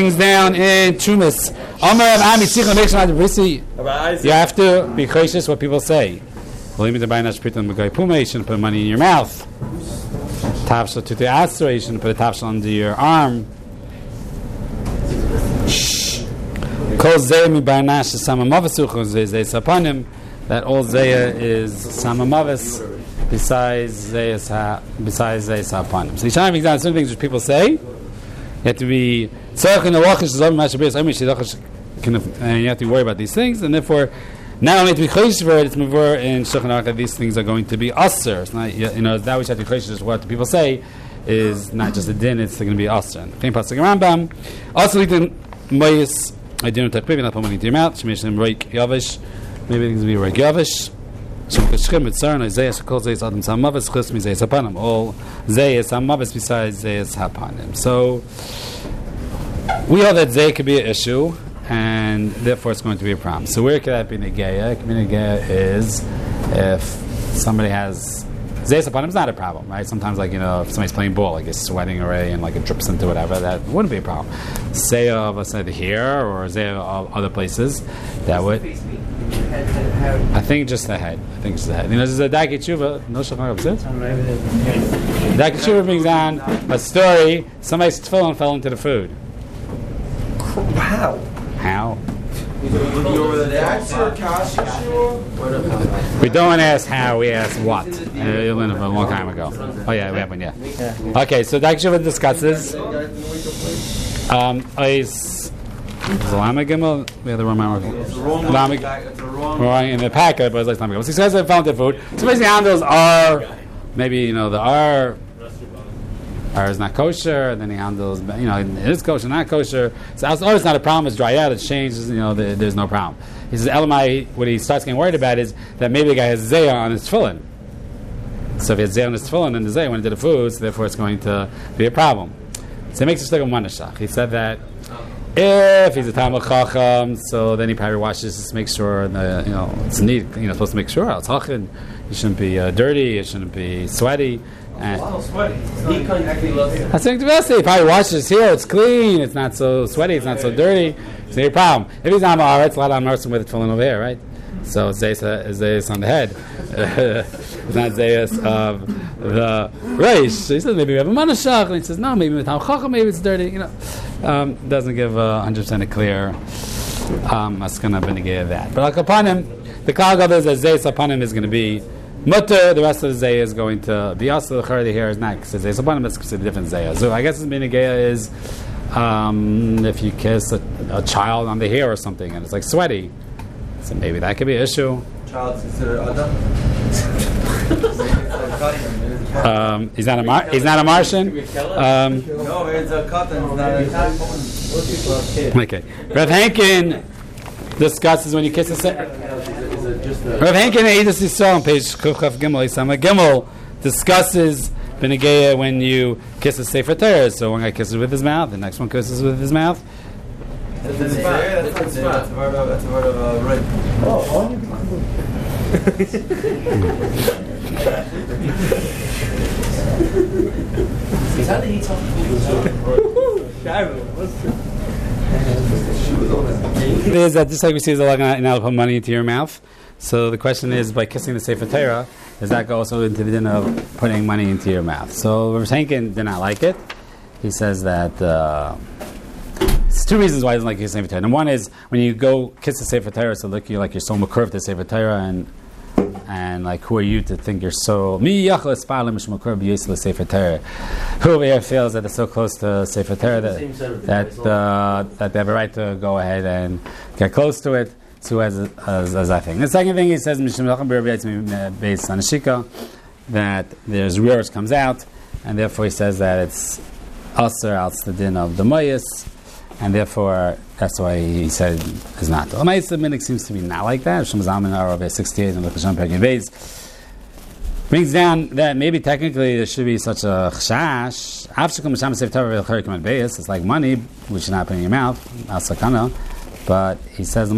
brings down in Trumas. You have to be cautious what people say. You shouldn't put money in your mouth. Tafshel to the astra, you shouldn't put a tafshel under your arm. That all zeya is samamavis besides zeya hapanim. So you try to examine certain things which people say. You have to be and you have to worry about these things, and therefore not only to be chodesh for it, it's mavur in Shulchan Aruch that these things are going to be aser. It's not, that which you have to be chodesh is what the people say is not just a din; it's going to be aser. And the pasuk Rambam also litin mayis. I didn't take not put money into your mouth. Shemesh them reik yavish. Maybe things will be reik yavish. Shemkashkim mitzarn Isaiah shekol zayis adam samavis chus mi zayis hapanim. All zayis samavis besides zayis hapanim. So we know that zay could be an issue, and therefore it's going to be a problem. So where could that be negeya? Negeya is if somebody has zayis hapanim is not a problem, right? Sometimes, like if somebody's playing ball, like it's sweating away and like it drips into whatever, that wouldn't be a problem. Zayah of us either here or zayah of other places, that would. I think just the head. There's a Daki Tshuva. No Shulchan Aruch says. Daki Tshuva brings down a story. Somebody's tefillin fell into the food. How? We don't ask how, we ask what. You learned it a long time ago. Oh yeah, we have one, yeah. Okay, so Daki Tshuva discusses is the Lama Gimel? We have the wrong Lama in the packet, but it's like Lama Gimel. So he says they found their food. So basically, handles are maybe the R is not kosher. Then he handles it is kosher, not kosher. So it's not a problem. It's dry out. It's changed. There's no problem. He says Elamai. What he starts getting worried about is that maybe the guy has zayah on his tefillin. So if he has zayah on his tefillin and the zayah went into the food, so therefore it's going to be a problem. So he makes a stick of manashach. He said that. If he's a Talmud Chacham, so then he probably washes just to make sure it's neat. Supposed to make sure it's hachin. It shouldn't be dirty. It shouldn't be sweaty. Sweaty. I think the best. He probably washes here. It's clean. It's not so sweaty. It's not so dirty. It's no problem. If he's not Ma'aretz, a lot of Amarsim with it falling over here, right? So it's Zayas on the head. It's not Zayas of the Reish. So he says maybe we have a Manashach, and he says no, maybe with Chacham, maybe it's dirty. Doesn't give 100% a clear maskana benegay of that. But upon him, the Kal Gadol is that Zayas upon him is going to be mutter. The rest of the Zayah is going to be also the Chardi here is not because Zayas upon him is considered a different Zayah. So I guess his benegay is if you kiss a child on the hair or something and it's like sweaty. So maybe that could be an issue. Child's considered Adam? He's not a Martian. No, it's a cotton. Okay. Rav Henkin discusses when you kiss a Rav Henkin Eidos Yisrael on page Kufchaf Gimel Yisama Gimel discusses Benegeya when you kiss a Sefer Torah. So one guy kisses with his mouth, the next one kisses with his mouth. That's a word of rape. Is that just like we see the law now put money into your mouth? So the question is, by kissing the Sefer Torah, does that go also into the din of putting money into your mouth? So Rav Henkin did not like it. He says that there's two reasons why he doesn't like kissing the Sefer Torah. And one is when you go kiss the Sefer Torah, so look you're so makurv to Sefer Torah, and like who are you to think you're so mi yachal espalim shmakur b'yisla Sefer Torah? Who over here feels that they're so close to Sefer Torah that they have a right to go ahead and get close to it? So as I think. The second thing he says based on Ashika, that there's rears comes out, and therefore he says that it's aser al the din of the mayas, and therefore that's why he said it's not. The mayas minik seems to be not like that. Shem Zalman Arav 68 and the Chasham Perkin Beis brings down that maybe technically there should be such a chashash. It's like money which you're not putting in your mouth, al sakana. But he says the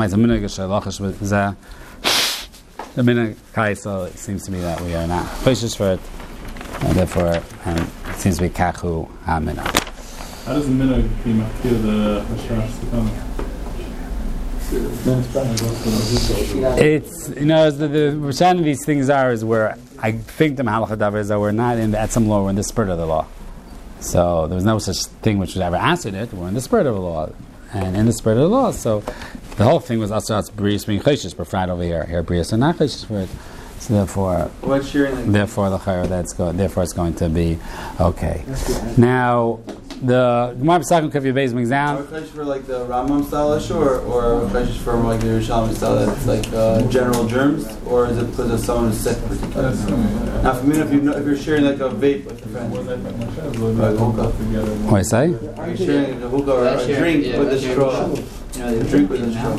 minig kai, so it seems to me that we are not precious for it, and therefore, and it seems to be kachu hamina. How does the minhag be mafkir the hashrash sekana? It's, the Rishan of these things is where I think the Mahalach Hadavar is that we're not in the Etzem law, we're in the spirit of the law. So there was no such thing which would ever answered it, we're in the spirit of the law. And in the spirit of the law, so the whole thing was Asrat's Brias being Cheshish, but right over here. Here Brias and not Cheshish for it. So therefore, therefore it's going to be okay. Now, the Gemara Pesachim Kaf Yebez brings down. Are Cheshish for like the Rambam style issue, or Cheshish for like the Yerushalmi style that's like general germs, or is it because of someone who's sick particularly? Now, for me, if you're sharing like a vape with a friend, like hookah. What I say? Are you sharing a hookah or a drink with a straw? Drink with a straw.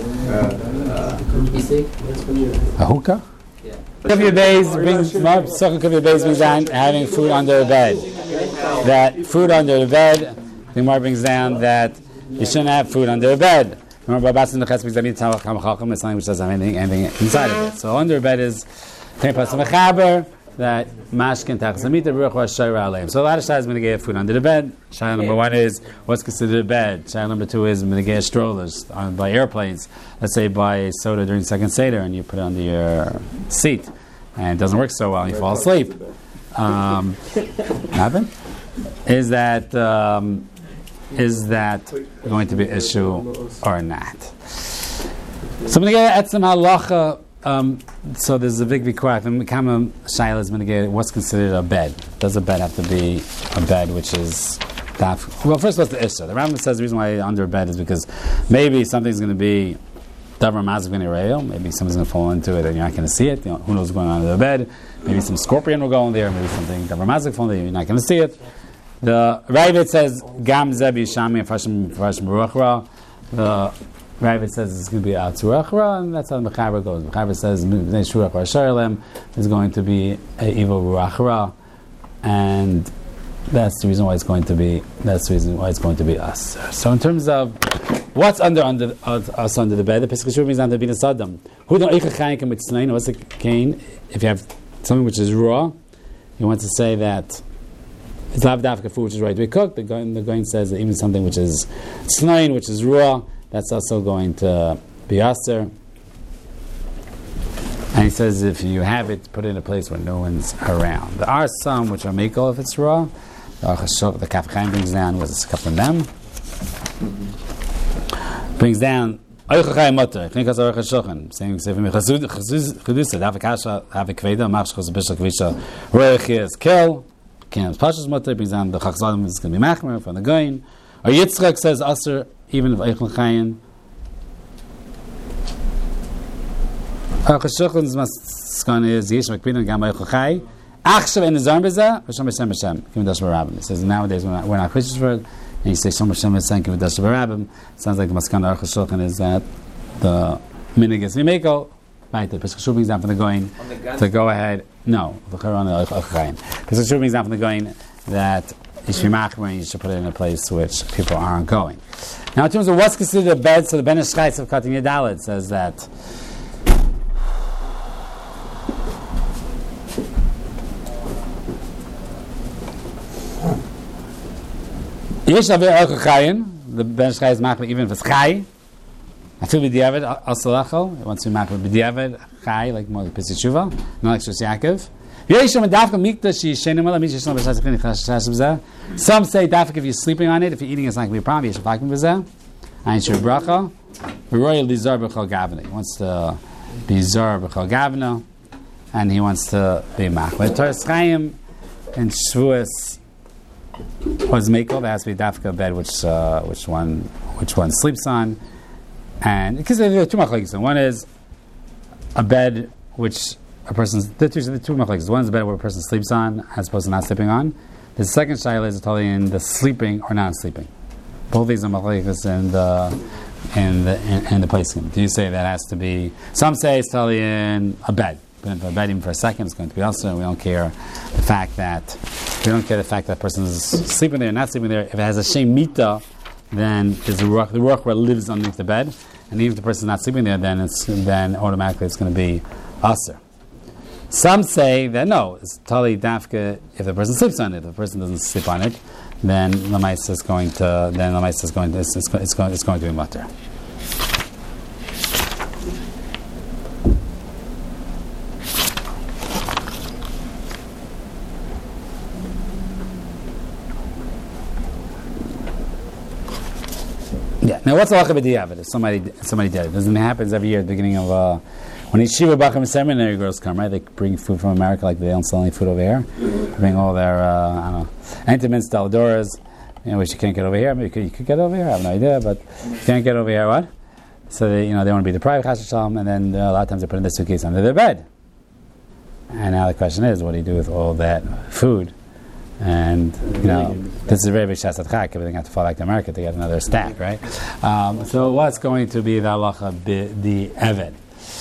A hookah? Kaf Yebez brings down having food under the bed. That food under the bed, the Gemara brings down that you shouldn't have food under the bed. Remember, it's something which doesn't have anything inside of it. So under the bed is that mashkin tachzamita ruach shayra aleim. So a lot of shaylas going to get food under the bed. Shayla number one is what's considered a bed. Shayla number two is going to get strollers by airplanes. Let's say buy soda during second seder and you put it under your seat and it doesn't work so well and you fall asleep. Happen? Is that going to be an issue or not? So I'm going to get at some halacha. So there's a big question. The Kama Shaila is going to get what's considered a bed. Does a bed have to be a bed which is well, first what's the issue? The Rambam says the reason why under a bed is because maybe something's going to be davar mazik v'nirayo. Maybe something's going to fall into it and you're not going to see it. Who knows what's going on under the bed? Maybe some scorpion will go in there. Maybe something davar mazik fall in there. You're not going to see it. The Ravid says gam zebi shami and farshim ruachra. The Ravid says it's going to be Atzurachra, and that's how the Mechaber goes. Mechaber says is going to be a evil Ruachra, and that's the reason why it's going to be. That's the reason why it's going to be us. So in terms of what's under us under the bed, the Pesach Shur means under being a Saddam. Who don't eichachayim with snain? What's the cane? If you have something which is raw, you want to say that it's lav dafka food which is ready to be cooked. The Goin says that even something which is snain, which is raw, that's also going to be aser. And he says if you have it, put it in a place where no one's around. There are some which are makel if it's raw. The Kaf Chaim brings down was a couple of them. Brings down Oichachai Mutter. Think as Oich HaShulchan. Saying Chedusa, Davakasha, Havakveda, Machshchos Bishak Visha, Roich is kill. Can't Pashas Mutter. Brings down the Chachzadim is going to be Machmer from the Goin. Or Yitzchak says aser even if Eichel Chayin. Chashulchan's maskan is Yesh Makpidon Gam Eichel Chay. Achshav in the Zarm Bezah, Hashem Hashem Hashem. Kim Dash Barabim. It says nowadays we're not Christians for it, and you say Hashem Hashem Hashem Kim Dash Barabim. Sounds like the maskan of Chashulchan is that the minig is Mimeko. Right, the Pesach Shur brings down from the Goin to go ahead. No, the Charon Eichel Chayin. Pesach Shur brings down from the Goin that you should be machmer, you should put it in a place which people aren't going. Now, in terms of what's considered a bed, so the Ben Ish Chai of Cutting Yadalit says that Yesh Avir Elko Chayin, the Ben Ish Chai is machmer even if it's Chai. I feel b'diavad asalachol. It wants to be machmer b'diavad Chai, like more the Pesach Shuvah, not like Shus Yaakov. Some say dafik if you're sleeping on it, if you're eating it's not going to be a problem. You should talk with that. And your bracha, royal lizar b'chol gavna. He wants to be zar b'chol gavna, and he wants to be machmer. Toras Chaim and Shavuos was mekel. There has to be dafik a bed which one sleeps on, and because there are two machlokes. One is a bed which a person's the two machlokes. One is the bed where a person sleeps on as opposed to not sleeping on. The second shayla is totally in the sleeping or not sleeping. Both these are machlokes in the placing. Do you say that has to be? Some say it's totally in a bed. But if a bed even for a second is going to be also. We don't care the fact that the person is sleeping there or not sleeping there. If it has a shem mita, then there's the ruach where it lives underneath the bed, and even if the person is not sleeping there, then automatically it's going to be aser. Some say that no, it's totally dafka if the person sleeps on it. If the person doesn't sleep on it, then Lamaisa is going to it's going to be mutter. Yeah. Now, what's the halacha b'diavad? If somebody did it, it happens every year at the beginning of when yeshiva bachim seminary girls come, right? They bring food from America, like they don't sell any food over here. They bring all their I don't know, entomins, daladoras, which you can't get over here. Maybe you could get over here. I have no idea, but you can't get over here. What? So they want to be deprived, chas v'shalom, and then a lot of times they put in the suitcase under their bed. And now the question is, what do you do with all that food? And this is a very big shasat chak. Everything has to fall back to America to get another stack, right? So what's going to be the halacha b'diavad?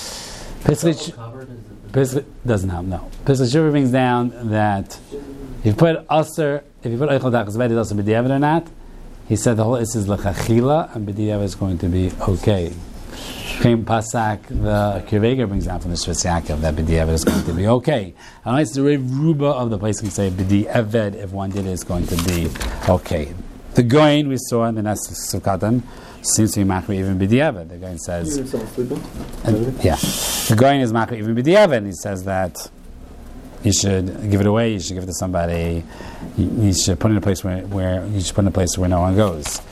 Pesach doesn't have no. Pesach Shuvah brings down that if you put eichel dachas bed, is also b'diavad or not. He said the whole is lechachila, and b'diavad is going to be okay. Chaim Pasak, the Kirveger brings down from the Shvus Yaakov that b'diavad is going to be okay. And it's the Ruba of the place can say b'diavad, if one did it, is going to be okay. The Goin we saw in the Nes Sukkatan seems to be makri even b'diavad. The Goin says, the Goin is makri even b'diavad. He says that you should give it away. You should give it to somebody. You should put it in a place where you should put it in a place where no one goes.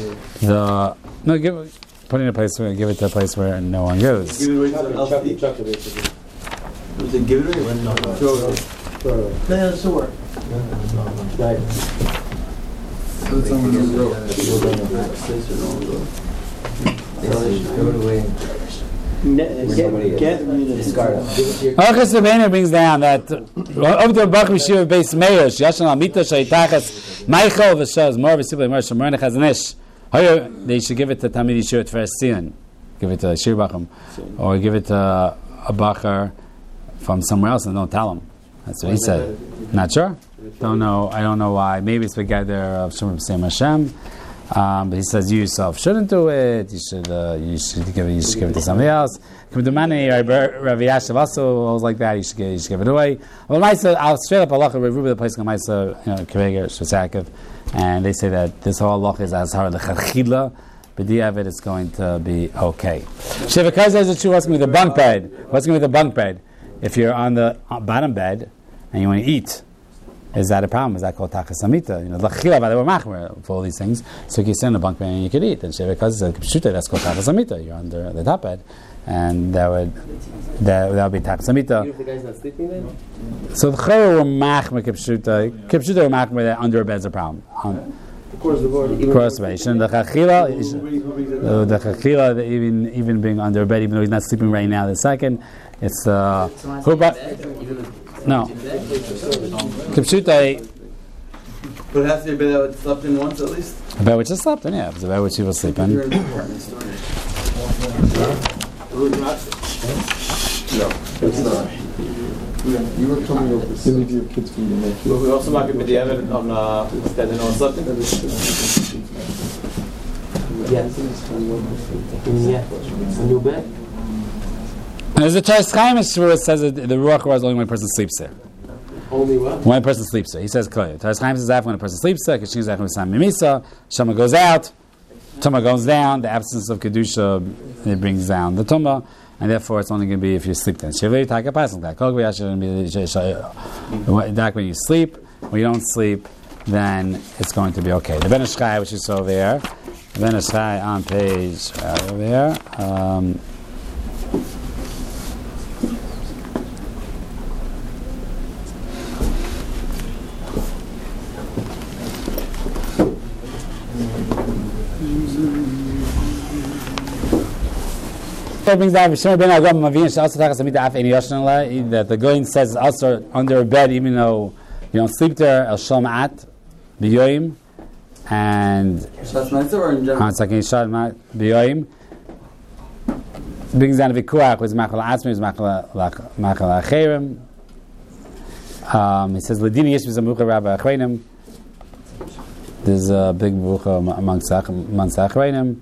Put it in a place where give it to a place where no one goes. Give it away to someone else to eat. Give it away? No, that's the word. Right. So someone just go. Give it away. Achas Rabbeinu brings down that of the Bach Yeshiva base Meir Yashan Amita Shaitachas Michael v'Shaz Mor v'Sibli Mor Shemorna Chazanish. They should give it to Tamid Yeshiva first Sion, give it to Shir Bachim, or give it to a Bacher from somewhere else and don't tell him. That's what he said. Not sure. Don't know. I don't know why. Maybe it's the guy there of Shemar B'Seim Hashem. But he says you yourself shouldn't do it. You should give it to somebody else. K'medumani Rav Yashav also was like that. You should give it away. Well, Ma'isa, I'll straight up halacha Ruba the place Ma'isa Kiveger Shvus Yaakov, and they say that this whole halacha is as hard lechachila. B'diavad it's going to be okay. Shevakaz says the true. What's going to be the bunk bed? What's going to be the bunk bed? If you're on the bottom bed and you want to eat. Is that a problem? Is that called tachas amita? L'chila, by the way, machmer for all these things. So you can sit in the bunk bed and you could eat. And Shevakaz says, "Pshuta, that's called tachas amita. You're under the top bed, and that would be tachas amita." Even if the guy's not sleeping then? So the chayr were machmer kipshuta were machmer that under a bed's a problem. Of course, the word. The chachila, even being under a bed, even though he's not sleeping right now. The second, it's no. Kipshuta. But it has to be a bed that slept in once at least? A bed which is slept in, yeah. It was a bed which he was sleeping. No, it's not. You were coming over to leave your kids from the next. But we also might be with the evidence on standing on something. Yeah. A new bed? And there's a Toras Chaim where it says that the Ruach was only when a person sleeps there. Only what? When a person sleeps there. He says clearly. Toras Chaim says that when a person sleeps there, Kishin Zechim Sam Mimisa, Shama goes out, Tumah goes down, the absence of Kedusha, it brings down the Tumah, and therefore it's only going to be if you sleep then. Shevei Taka Pasuk, that when you sleep, when you don't sleep, then it's going to be okay. The Ben Ishchai, which is over there, the Ben Ishchai on page over there, brings down that the Goin says also under a bed, even though you don't sleep there. El Shom At B'Yoyim and Shas or in general? Shas B'Yoyim brings down the Vikuach with Machal Atzmi, with Machal Acherim. He says Ladini Yesh V'Zamucha Rabba Achreinim. There's a big bucha amongst Achreinim.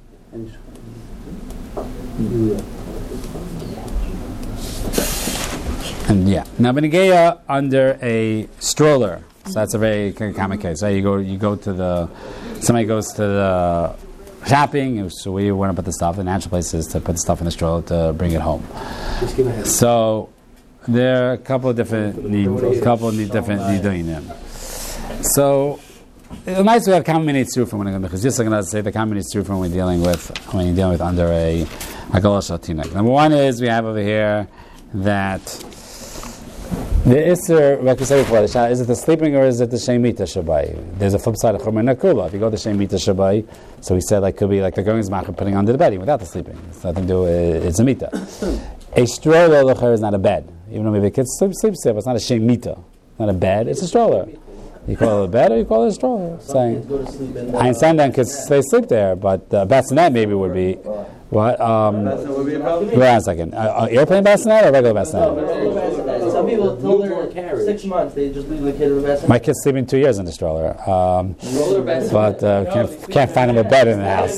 And yeah, now Benegeya under a stroller. So that's a very common case. Right? Somebody goes to the shopping, so we want to put the stuff. The natural place is to put the stuff in the stroller to bring it home. So there are a couple of different nidunim. So it's nice to have common minutes from when I'm because just like I say, the common minutes from when you're dealing with under a galosh tinek. Number one is we have over here that the Isser, like we said before, is it the sleeping or is it the Shemita Shabai? There's a flip side of Chomer Nakula. If you go to Shemita Shabai, so we said could be like the going Zmachar putting under the bedding without the sleeping. It's nothing to do, it's a Mita. A stroller is not a bed. Even though maybe the kids sleep there, but it's not a Shemita. It's not a bed, it's a stroller. You call it a bed or you call it a stroller? Saying, I understand that because they sleep there, but bassinet maybe would be, what? Wait a second. Airplane bassinet or regular bassinet? Some people till they're 6 months, they just leave the kid in the bassinet. My kid's sleeping 2 years in the stroller, but can't find him a bed in the house.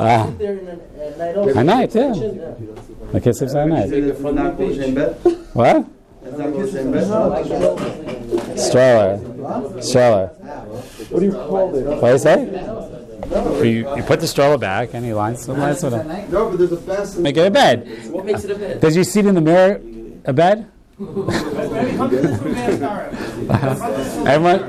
At night, yeah. My kid sleeps at night. What? Stroller. What do you call it? What do you say? You put the stroller back and he lies with it. No, but there's a bassinet. Make it a bed. What makes it a bed? Does you see it in the mirror a bed? Everyone?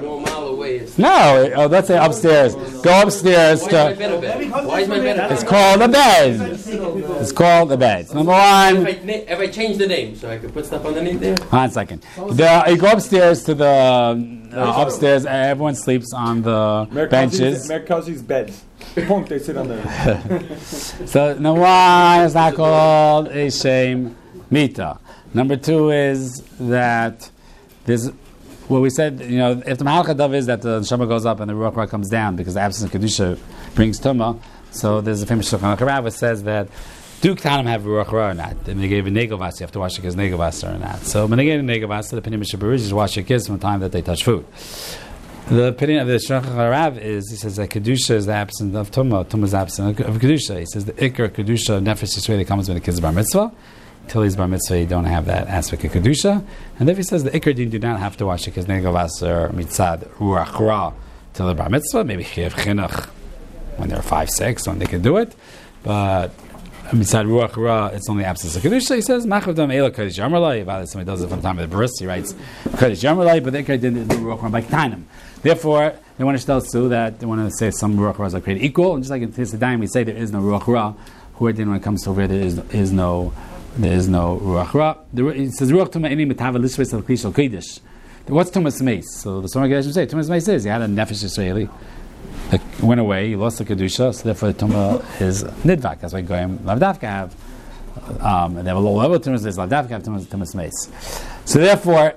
No, let's say upstairs. Go upstairs Why is my bed a bed? It's called a bed. It's called a bed. Number one. If I change the name, so I could put stuff underneath there? Hold on a second. You go upstairs to the upstairs. Everyone sleeps on the benches. Merkazi's bed. Punk, they sit on there. So number one is not called a shame mita. Number two is that there's what we said. If the Mahalchadav is that the neshama goes up and the ruach ra comes down because the absence of kedusha brings tumah. So there's a famous Shulchan Aruch that says that do Ktanim have ruach ra or not? And they gave a negavas, you have to wash your kids negavas or not. So when they get a negavas, the opinion of Mishabarish is wash your kids from the time that they touch food. The opinion of the Shulchan Aruch is, he says that kedusha is the absence of tumah. Tumah is the absence of kedusha. He says the ikar kedusha nefesh yisrael comes when the kids bar mitzvah. Till he's bar mitzvah, you don't have that aspect of kedusha. And then he says the ikar din do not have to wash your kids negavas or mitzad ruach ra till the bar mitzvah. Maybe chiv chinuch when they're 5, 6, when they can do it. But beside ruach ra, it's only absence of kedusha. He says machavdam ela kodesh yamalai. About it, somebody does it from the time of the bris. He writes kodesh yamalai, but they didn't do ruach ra by ktanim. Therefore, they want to tell Sue that they want to say some ruach ra are created equal. And just like in Tisadayim, we say there is no ruach ra. Who when it comes to where there is no ruach ra. It says ruach tuma any metava lishves al klishal kodesh. What's tumas meis? So the Zohar Gedoshim say tumas meis is he had a nefesh Yisraeli. It went away, he lost the kedusha, so therefore the tumah is nidvak. That's why goyim lavdavka have. And they have a low level of tumas. There's lavdavka have tumas meis. So therefore,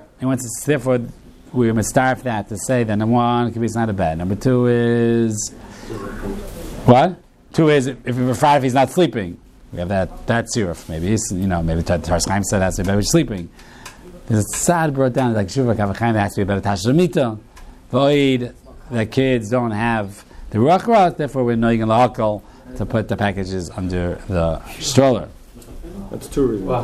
we're mistar for that to say that number one, it's not a bed. Number two is what? Two is if you're afraid if he's not sleeping, we have that siruf. Maybe he's maybe Taras Chaim said that's maybe he's sleeping. There's a sad brought down like Shuvah Kavachaim has to be about a tashlamita. Void. The kids don't have the ruach ra, therefore we're knowing lahakal to put the packages under the stroller. That's 2 reasons. Wow.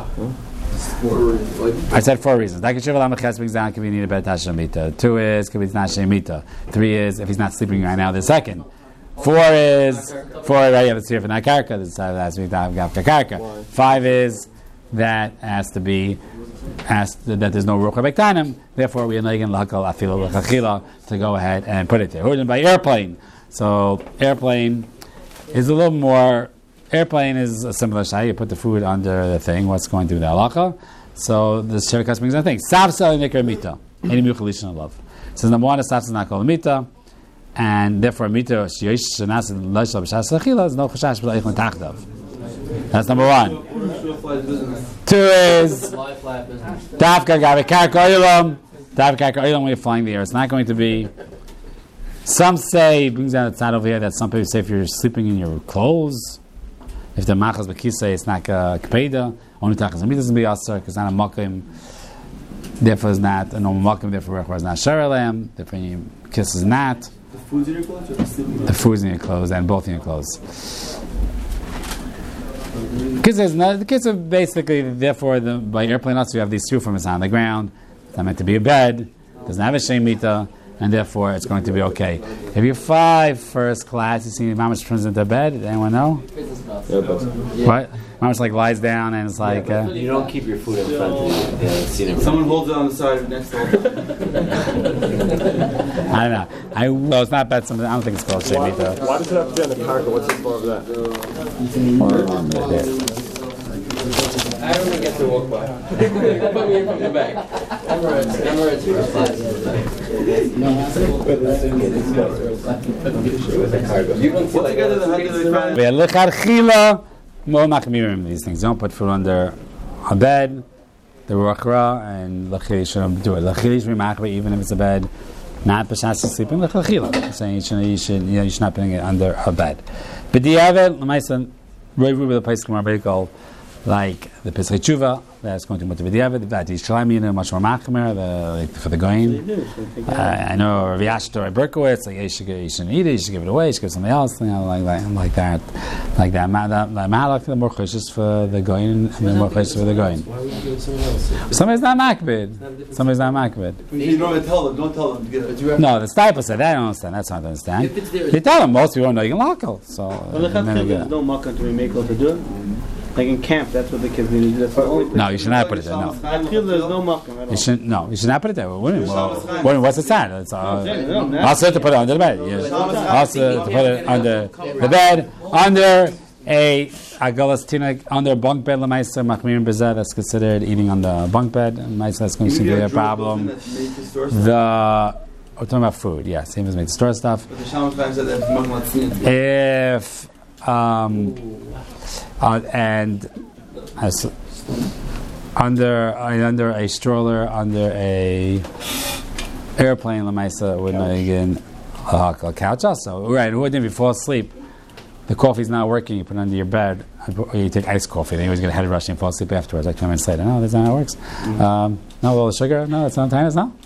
I said 4 reasons. Like a shiva lamachas brings down, could be needed by tashamita. 2 is could be not shemita. 3 is if he's not sleeping right now. The second. 4 is right. You have to see if it's not karka. This has to be karka. 5 is that has to be. Asked that there's no ruach rabektanim, therefore we are nagging lahakal afilu l'chachila to go ahead and put it there. Ordered by airplane. So airplane is a little more. Airplane is a similar shay. You put the food under the thing. What's going through the halacha? So the sherikas brings on thing. Safsa nikar mita. Any muchalishan love. So number one, safsa is not called mita, and therefore mita sheyish shenas l'shal b'shas l'chila is no chashash b'la'ich l'tachdav. That's number 1. 2 is Dafka Gabe Karka Oilam. Dafka Karka Oilam when you're flying the air. It's not going to be. Some say, brings out the side over here that some people say if you're sleeping in your clothes, if the machas b'kisei, it's not kapeda. Only tachas amid doesn't be aser because it's not a makim. Therefore, it's not a normal makim. Therefore, it's not sharalam. Therefore, your kiss is not. The food's in your clothes or the sleeping? The food's in your clothes and both in your clothes. The kids are basically, therefore, by airplane also you have these two from on the ground. It's not meant to be a bed. It doesn't have a shemita. and therefore it's going to be okay. If you're 5, first class, you see how much turns into bed? Does anyone know? What? How much lies down and it's like... you don't keep your food in front of you. Someone holds it on the side next to it. I don't know. Well, it's not bad. I don't think it's called Shemitah. Why does it have to be on the carpet? What's the point of that? I don't even get to walk by. Put me in from the back. Emirates first class. You can see these things. Don't put food under a bed, the ruachra, and lachili shouldn't do it. Lachili should be machbeh even if it's a bed. Not b'shas sleeping lachila. Saying you should not putting it under a bed. But the Yavet, l'maisan, right with the place Gemara like the Pesach Tshuva, that's going to be the Yavet. That is Shalim, much more machmer for the goyim. I know Rav Yashtor Berkowitz, like you shouldn't eat it, you should give it away, you should give it something else, like that. Malach, the more choshes for the goyim, and the more choshes for the goyim. Why would you give it someone else? Somebody's not makbid. You don't tell them to get it. No, the Stipe said that. I don't understand. That's not to understand. You tell them most people know you can lock it. So there's no makkah to be made to do it. Like in camp, that's what the kids need to do. That's the only no, you should not put it there. No, I feel there's no makkah at all. You should not put it there. What's the sign? It's also to put it under the bed. Also to put it under the bed, under a agalas tinak, under a bunk bed. Lemaisa machmirin bezeh. That's considered eating on the bunk bed. Lemaisa, that's going to be a problem. We're talking about food. Yeah, same as make the store stuff. If and as under a stroller, under a airplane, lemaisa would not again a couch also. Right, who didn't fall asleep? The coffee's not working. You put it under your bed, or you take iced coffee. Then you always get a head rush and fall asleep afterwards. Like 2 minutes later. No, that's not how it works. No, all the sugar. No, that's not time. No.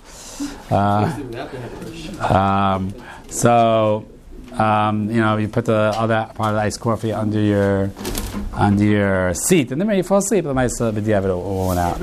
You put the other part of the iced coffee under your seat, and then when you fall asleep, the mice will went out.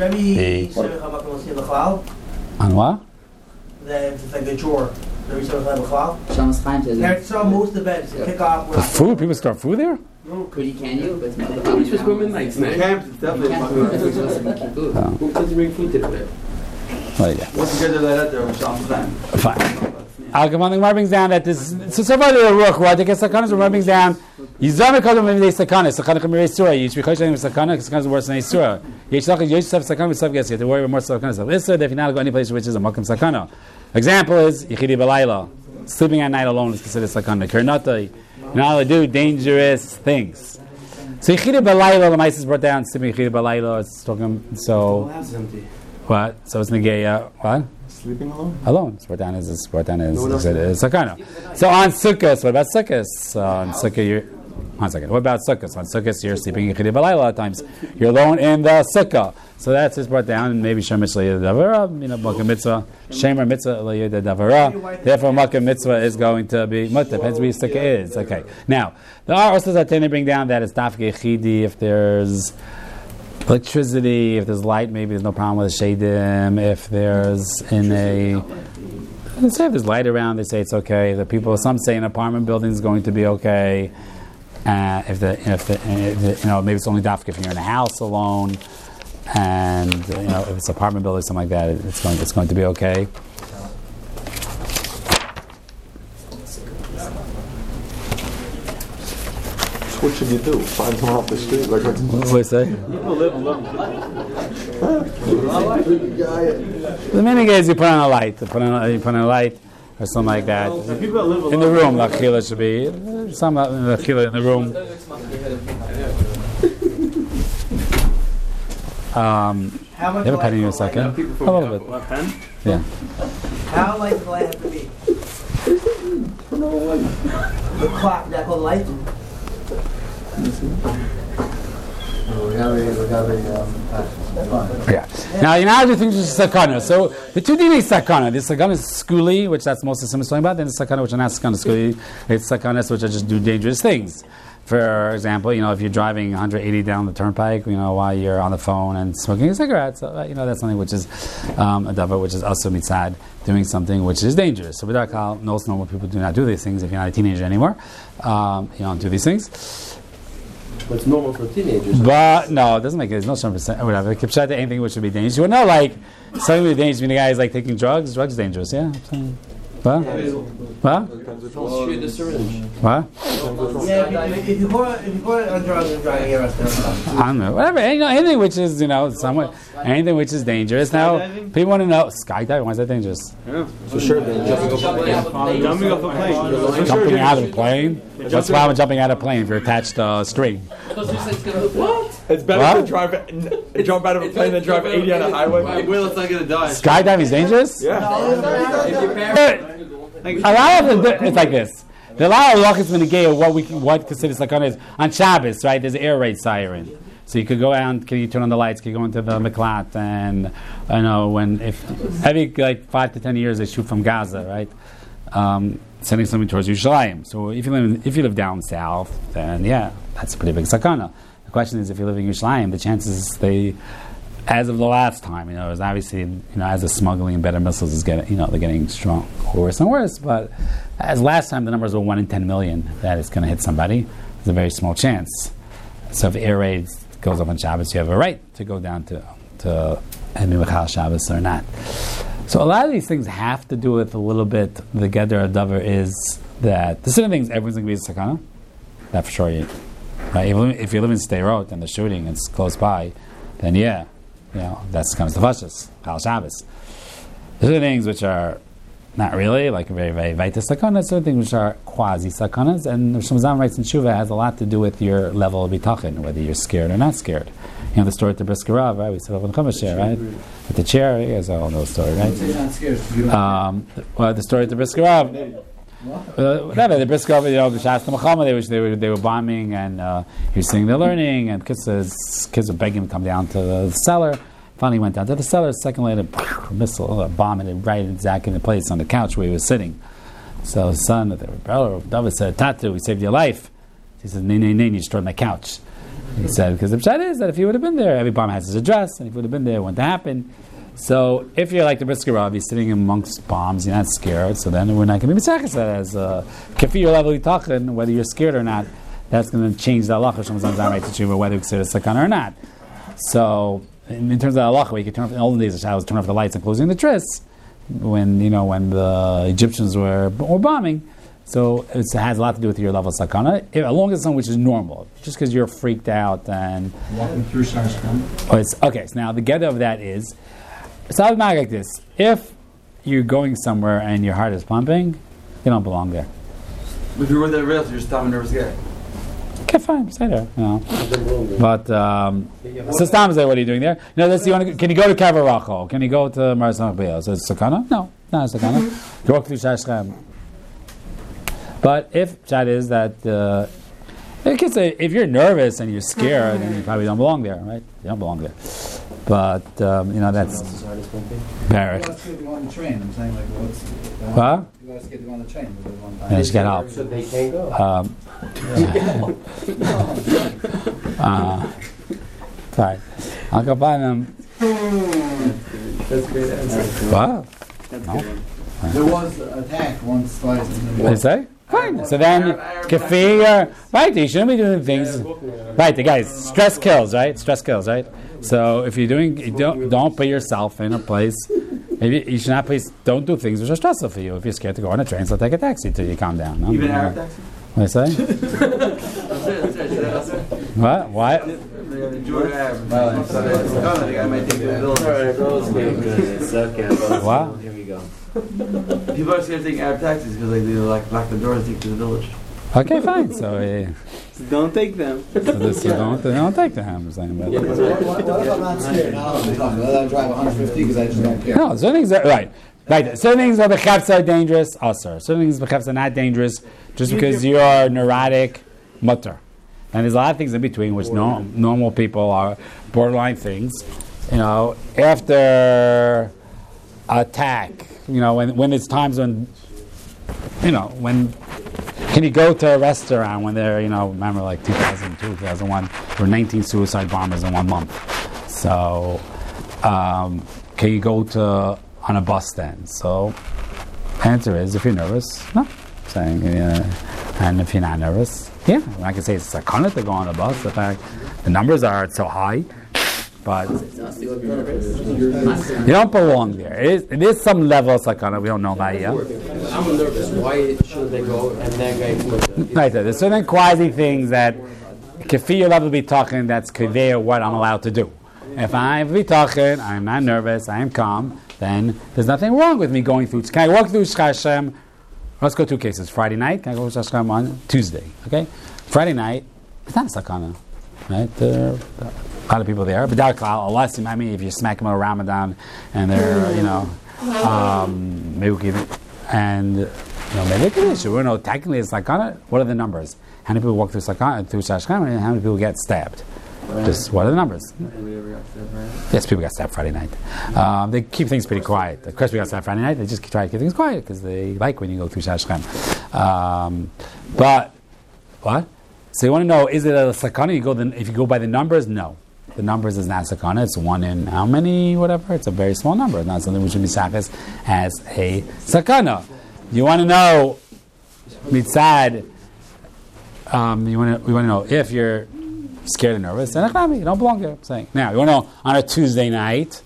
On what? It's like a drawer. So most of the beds pick off. The food? People store food there? Can you? But it's just women nights, man. Camp, it's definitely Who does bring food to the bed? Well, yeah. Once you get to that there, fine. Al-Gaman, the Gemara brings down that this. So far, the Ruach, right? They get sakanas. The Gemara brings down. Yizam ekadom maybe they sakanas. Sakanas can be surah. You should be choshein with sakanas. Sakanas is worse than a surah. Yishlach have sakanas. Sakanas gets you have to worry about more sakanas. Listen, if you not go any place which is a makam sakana. Example is yichidi balayla. Sleeping at night alone is considered sakana. Kernata. You're not allowed to do dangerous things. So yichidi balayla. The mice is brought down. Sleeping yichidi balayla. It's talking. So what? So it's negeya. What? Sleeping alone? Alone. Sport down is sakana. So on Sukkot, what about Sukkot? On Sukkot, you're... 1 second. What about Sukkot? On Sukkot, you're sleeping in Chidi Balayla a lot of times. You're alone in the Sukkah. So that's just brought down, and maybe Shem Mitzvah Davara, Makkah Mitzvah, Shemer Mitzvah Davara. Therefore, Makkah Mitzvah is going to be, depends where your Sukkah is. Okay. Now, there are also that tend to bring down that it's Dafke Chidi if there's electricity, if there's light, maybe there's no problem with the shadim. If there's let's say if there's light around, they say it's okay. The people, some say an apartment building is going to be okay. If maybe it's only dafka if you're in a house alone, and if it's an apartment building, something like that, it's going to be okay. What should you do? Find someone off the street? What do you say? The main is you put on a light. You put on a light or something like that. In the room, the chila should be some the chila in the room. You have a pen in your second? A little bit. What, pen? Yeah. How light does the light have to be? The clock, that called light? Yeah. Now you know how to think is sakana. So the two things is sakana. The sakana is skuli, which that's most of the talking about. Then the sakana which are not sakana skuli. It's sakanas which are just do dangerous things. For example, if you're driving 180 down the turnpike, while you're on the phone and smoking a cigarette, so that's something which is a davar, which is also mitzad, doing something which is dangerous. So b'derech kal, most normal people do not do these things. If you're not a teenager anymore, you don't do these things. What's normal for teenagers? But no, it doesn't make it. There's no 100% or whatever. Kipshat, anything which would be dangerous. You would know, like something would be dangerous when the guy is like taking drugs. Drugs is dangerous, yeah. What? What? Shoot the syringe. What? Yeah, if you pour it on drugs and driving, you're arrested. I don't know. Whatever. Anything which is, somewhat, anything which is dangerous. Now, people want to know skydiving. Why is that dangerous? Yeah. For sure, then jumping off a plane. Jumping off a plane. Jumping out of a plane. What's the problem with jumping out of a plane if you're attached to a string? What? It's better to jump out of a plane than drive 80 on a highway. Will, it's not gonna die. Skydiving is dangerous. Yeah. A lot of it's like this. There are a lot of halachas in the gay of what considers sakana is on Shabbos, right? There's an air raid siren, so you could go out. Can you turn on the lights? Can you go into the miklat? And if every 5 to 10 years they shoot from Gaza, right? Sending somebody towards Yerushalayim. So if you live down south, then yeah, that's a pretty big sakana. The question is, if you live in Yerushalayim, the chances as of the last time, is obviously, as the smuggling and better missiles is getting, they're getting strong, worse and worse. But as last time, the numbers were 1 in 10 million that it's going to hit somebody. There's a very small chance. So if air raid goes up on Shabbos, you have a right to go down to Mimachal Shabbos or not. So a lot of these things have to do with a little bit. The Geder Davar is that the certain things everyone's going to be a sakana. That for sure. Right? If you live in Sderot and the shooting is close by, then yeah. That's kind of tafashis, Chal Shabbos. There's other things which are not really, like very, very vaita sakanas, certain things which are quasi sakanas, and Rosh Hashanah writes in Shuvah has a lot to do with your level of bitachon, whether you're scared or not scared. The story at the Brisker Rav, right? We said over the Chumash here, right? With the chair, you guys all know the story, right? The story at the Brisker Rav. The Brisker Rav, B'Shas Milchama, they were bombing, and he was sitting there learning, and kids were begging him to come down to the cellar. Finally went down to the cellar. A second later, a missile, a bomb, and it right exactly in the place on the couch where he was sitting. So his son, the brother, David said, Tatu, we saved your life. He said, nay, you destroyed my couch. He said, because the pshat is that if he would have been there, every bomb has his address, and if he would have been there, it wouldn't happen. So if you're like the Brisker Rav, you're sitting amongst bombs, you're not scared, so then we're not going to be mitzvah as kafir level talking, whether you're scared or not, that's going to change the halacha whether you consider sakana or not. So in terms of halacha, we could turn off, in the olden days, I was turning off the lights and closing the tris when the Egyptians were bombing. So it has a lot to do with your level of sakana, as long as it's something which is normal. Just because you're freaked out and walking through Shashkan. Okay, so now the get of that is, so I would not like this. If you're going somewhere and your heart is pumping, you don't belong there. If you're with the rails, you're just a nervous guy. Okay, fine, stay there. But so Stam say, what are you doing there? Can you go to Kavarachol? Can you go to Marisam Beyos? So it's sakana? No, not a sakana. You walk through Shashkan. But if that is that, if you're nervous and you're scared, then you probably don't belong there, right? You don't belong there. But that's Barak. Let's get them on the train. I'm saying, what's what? Let's get them on the train. And they should get help. So they can't go. Fine. I'll go buy them. That's a great answer. Wow. No. There was an attack once, twice. What did you say? Fine. So then, kafir, right? You shouldn't be doing things. Right, the guys, stress kills, right? Stress kills, right? So if you're doing, don't put yourself in a place. Maybe you should not place. Don't do things which are stressful for you. If you're scared to go on a train, so take a taxi till you calm down. No? Even Arab taxi. What did I say? What? What? What? Here we go. People are scared to take Arab taxis because they lock the doors to take to the village. Okay, fine. So don't take them. Don't take them. I'm saying, but What if I'm not scared? I'll drive 150 because I just don't care. no, certain things are right. Right. Certain things are b'chefza are dangerous. Also, certain things b'chefza are not dangerous just because you are neurotic, mutter. And there's a lot of things in between which normal people are borderline things. After attack, when it's times when Can you go to a restaurant when they're, remember like 2002, 2001, there were 19 suicide bombers in 1 month. So, can you go on a bus then? So, answer is, if you're nervous, no. Saying, and if you're not nervous, yeah. I can say it's sakana to go on a bus. The fact the numbers are so high, but you don't belong there. It is some level of sakana. We don't know that yet. I'm nervous. Why should they go and that guy with Right, there's certain quasi things that kafir level be talking. That's kaveh what I'm allowed to do. If I'm be talking, I'm not nervous. I am calm. Then there's nothing wrong with me going through. Can I walk through Shchar Hashem? Let's go 2 cases. Friday night, can I go to Shchar Hashem on Tuesday? Okay, Friday night, it's not sakana, right? There are a lot of people there. But unless if you smack them on Ramadan and they're maybe we can maybe it could be issue. We don't know technically it's sakana. What are the numbers? How many people walk through sakana through Shchar Hashem, and how many people get stabbed? Just what are the numbers? Yes, people got stabbed Friday night. They keep things pretty quiet. Of course, we got stabbed Friday night. They just try to keep things quiet because they like when you go through Shchar Hashem. But what? So you want to know, is it a sakana? If you go by the numbers, no. The numbers is not sakana. It's 1 in how many, whatever. It's a very small number. It's not something we should be sachas as a sakana. You want to know mitzad. We want to know if you're scared and nervous, and you don't belong there. I'm saying. Now, you want to know on a Tuesday night,